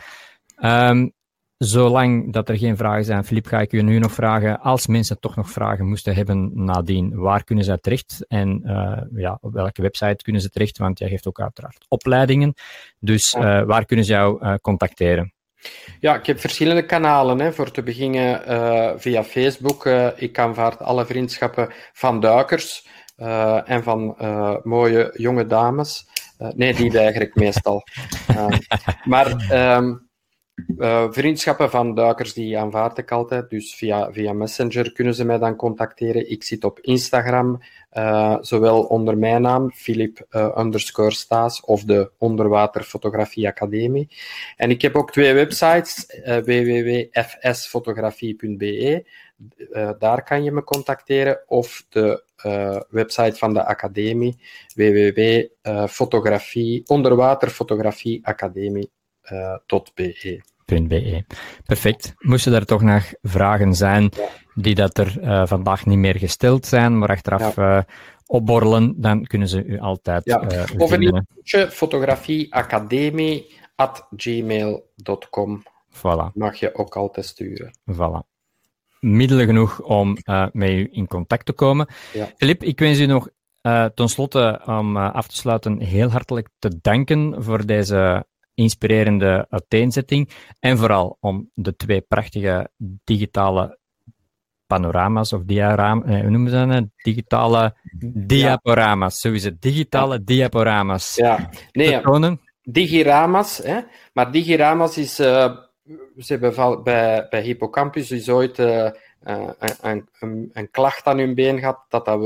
Zolang dat er geen vragen zijn, Filip, ga ik u nu nog vragen, als mensen toch nog vragen moesten hebben nadien, waar kunnen zij terecht? En op welke website kunnen ze terecht? Want jij geeft ook uiteraard opleidingen. Dus waar kunnen ze jou contacteren? Ja, ik heb verschillende kanalen. Hè. Voor te beginnen via Facebook. Ik aanvaard alle vriendschappen van duikers en van mooie jonge dames. Nee, die weiger ik meestal. Vriendschappen van duikers, die aanvaard ik altijd. Dus via Messenger kunnen ze mij dan contacteren. Ik zit op Instagram, zowel onder mijn naam, Filip_Staes, of de Onderwaterfotografie Academie. En ik heb ook 2 websites, www.fsfotografie.be. Daar kan je me contacteren. Of de website van de Academie, www.onderwaterfotografieacademie.be. Perfect. Moesten er toch nog vragen zijn die dat er vandaag niet meer gesteld zijn, maar achteraf opborrelen, dan kunnen ze u altijd of een e-mailtje, fotografieacademie@gmail.com. Voilà. Mag je ook altijd sturen. Voilà. Middelen genoeg om met u in contact te komen. Ja. Filip, ik wens u nog ten slotte om af te sluiten heel hartelijk te danken voor deze inspirerende uiteenzetting en vooral om de 2 prachtige digitale panorama's of hoe noemen ze dat? Digitale diaporama's. Zo is het. Digitale diaporama's. Ja, nee, tonen. Digirama's, hè? Maar Digirama's is... ze hebben bij Hippocampus is ooit een klacht aan hun been gehad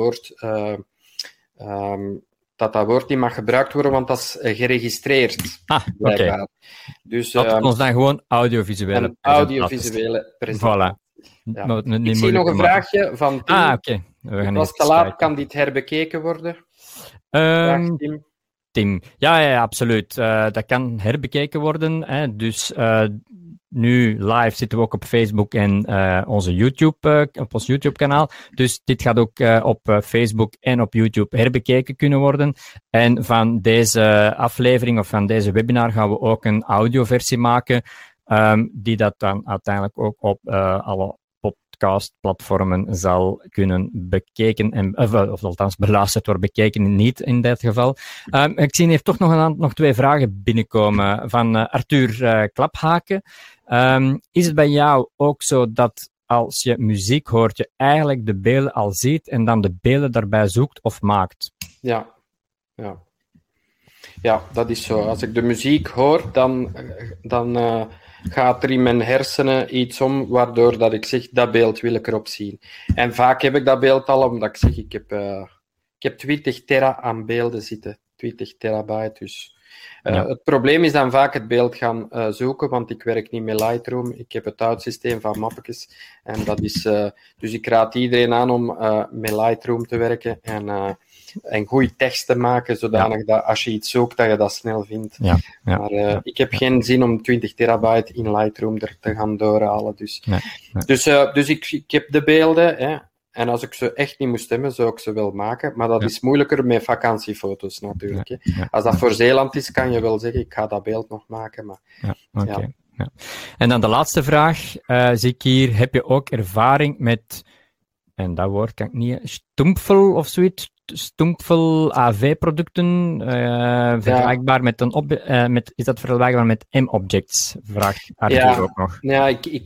dat woord niet mag gebruikt worden, want dat is geregistreerd. Oké. Dus, dat ons dan gewoon audiovisuele presentatie. Voilà. Ja. Ik zie nog een vraagje van Tim. Oké. Was te laat, kan dit herbekeken worden? Tim. Ja, absoluut. Dat kan herbekeken worden. Hè. Dus nu live zitten we ook op Facebook en op ons YouTube-kanaal. Dus dit gaat ook op Facebook en op YouTube herbekeken kunnen worden. En van deze aflevering of van deze webinar gaan we ook een audioversie maken, die dat dan uiteindelijk ook op alle podcastplatformen zal kunnen bekeken, of althans beluisterd worden, bekeken niet in dit geval. Ik zie hier toch nog 2 vragen binnenkomen van Arthur Klaphaken. Is het bij jou ook zo dat als je muziek hoort, je eigenlijk de beelden al ziet en dan de beelden daarbij zoekt of maakt? Ja, dat is zo. Als ik de muziek hoor, dan gaat er in mijn hersenen iets om, waardoor dat ik zeg, dat beeld wil ik erop zien. En vaak heb ik dat beeld al, omdat ik zeg, ik heb 20 tera aan beelden zitten. 20 terabyte, dus... Het probleem is dan vaak het beeld gaan zoeken, want ik werk niet met Lightroom. Ik heb het uitsysteem van mappetjes. En dat is, dus ik raad iedereen aan om met Lightroom te werken en goede tekst te maken, zodanig dat als je iets zoekt, dat je dat snel vindt. Maar ik heb geen zin om 20 terabyte in Lightroom er te gaan doorhalen. Dus, dus ik heb de beelden, hè. En als ik ze echt niet moest hebben, zou ik ze wel maken. Maar dat is moeilijker met vakantiefoto's natuurlijk. Hè. Als dat voor Zeeland is, kan je wel zeggen, ik ga dat beeld nog maken. Maar, Ja. En dan de laatste vraag. Zie ik hier, heb je ook ervaring met, en dat woord kan ik niet, Stumpfel of zoiets? Stumpfel AV-producten, vergelijkbaar met is dat vergelijkbaar met M-Objects? Vraagt Arthur ook nog. Ja,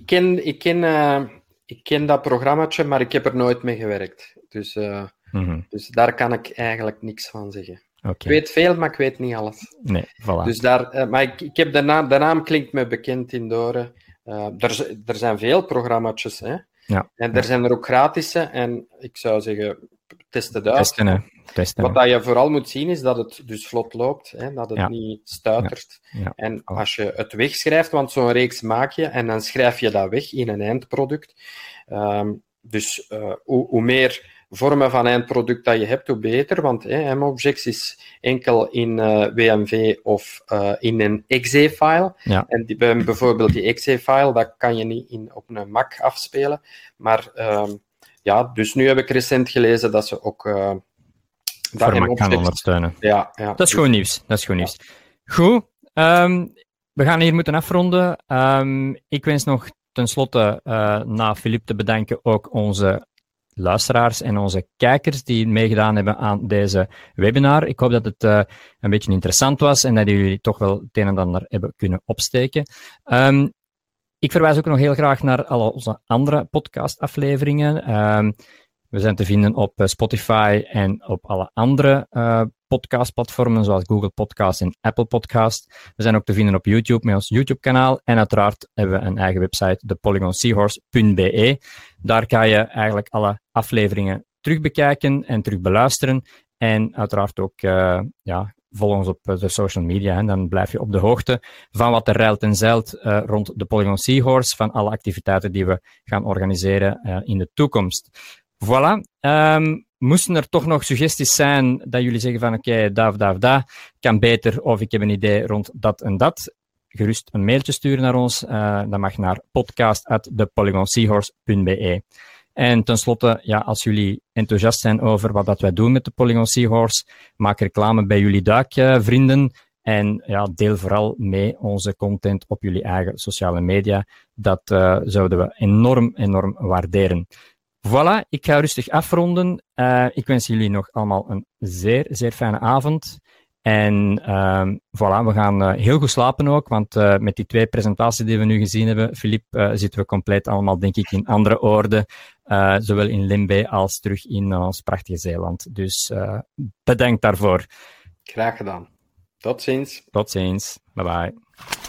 ik ken dat programmaatje, maar ik heb er nooit mee gewerkt. Dus daar kan ik eigenlijk niks van zeggen. Okay. Ik weet veel, maar ik weet niet alles. Nee, voilà. Dus maar ik heb de naam klinkt me bekend in Doren. Er zijn veel programmaatjes, hè? Ja. En er zijn er ook gratis, en ik zou zeggen, test het uit. Testen. Wat dat je vooral moet zien, is dat het dus vlot loopt, hè? Dat het niet stuitert. Ja. En als je het wegschrijft, want zo'n reeks maak je, en dan schrijf je dat weg in een eindproduct. Dus hoe meer vormen van eindproduct dat je hebt, hoe beter. Want M-Objects is enkel in WMV of in een exe-file. Ja. En bijvoorbeeld die exe-file, dat kan je niet op een Mac afspelen. Maar dus nu heb ik recent gelezen dat ze ook... voor Mac gaan ondersteunen. Ja, dat is goed nieuws. Goed. We gaan hier moeten afronden. Ik wens nog tenslotte na Philippe te bedanken ook onze luisteraars en onze kijkers die meegedaan hebben aan deze webinar. Ik hoop dat het een beetje interessant was en dat jullie toch wel het een en ander hebben kunnen opsteken. Ik verwijs ook nog heel graag naar alle onze andere podcastafleveringen. We zijn te vinden op Spotify en op alle andere podcastplatformen, zoals Google Podcast en Apple Podcast. We zijn ook te vinden op YouTube met ons YouTube-kanaal. En uiteraard hebben we een eigen website, thepolygonseahorse.be. Daar kan je eigenlijk alle afleveringen terugbekijken en terugbeluisteren. En uiteraard ook volg ons op de social media. En dan blijf je op de hoogte van wat er ruilt en zeilt rond de Polygon Seahorse, van alle activiteiten die we gaan organiseren in de toekomst. Voilà. Moesten er toch nog suggesties zijn dat jullie zeggen van oké, dat kan beter, of ik heb een idee rond dat en dat, gerust een mailtje sturen naar ons. Dat mag naar podcast@thepolygonseahorse.be. En tenslotte, als jullie enthousiast zijn over wat dat wij doen met de Polygon Seahorse, maak reclame bij jullie duikvrienden en deel vooral mee onze content op jullie eigen sociale media. Dat zouden we enorm waarderen. Voilà, ik ga rustig afronden. Ik wens jullie nog allemaal een zeer, zeer fijne avond. En voilà, we gaan heel goed slapen ook, want met die 2 presentaties die we nu gezien hebben, Philippe, zitten we compleet allemaal, denk ik, in andere oorden. Zowel in Limbe als terug in ons prachtige Zeeland. Dus bedankt daarvoor. Graag gedaan. Tot ziens. Tot ziens. Bye bye.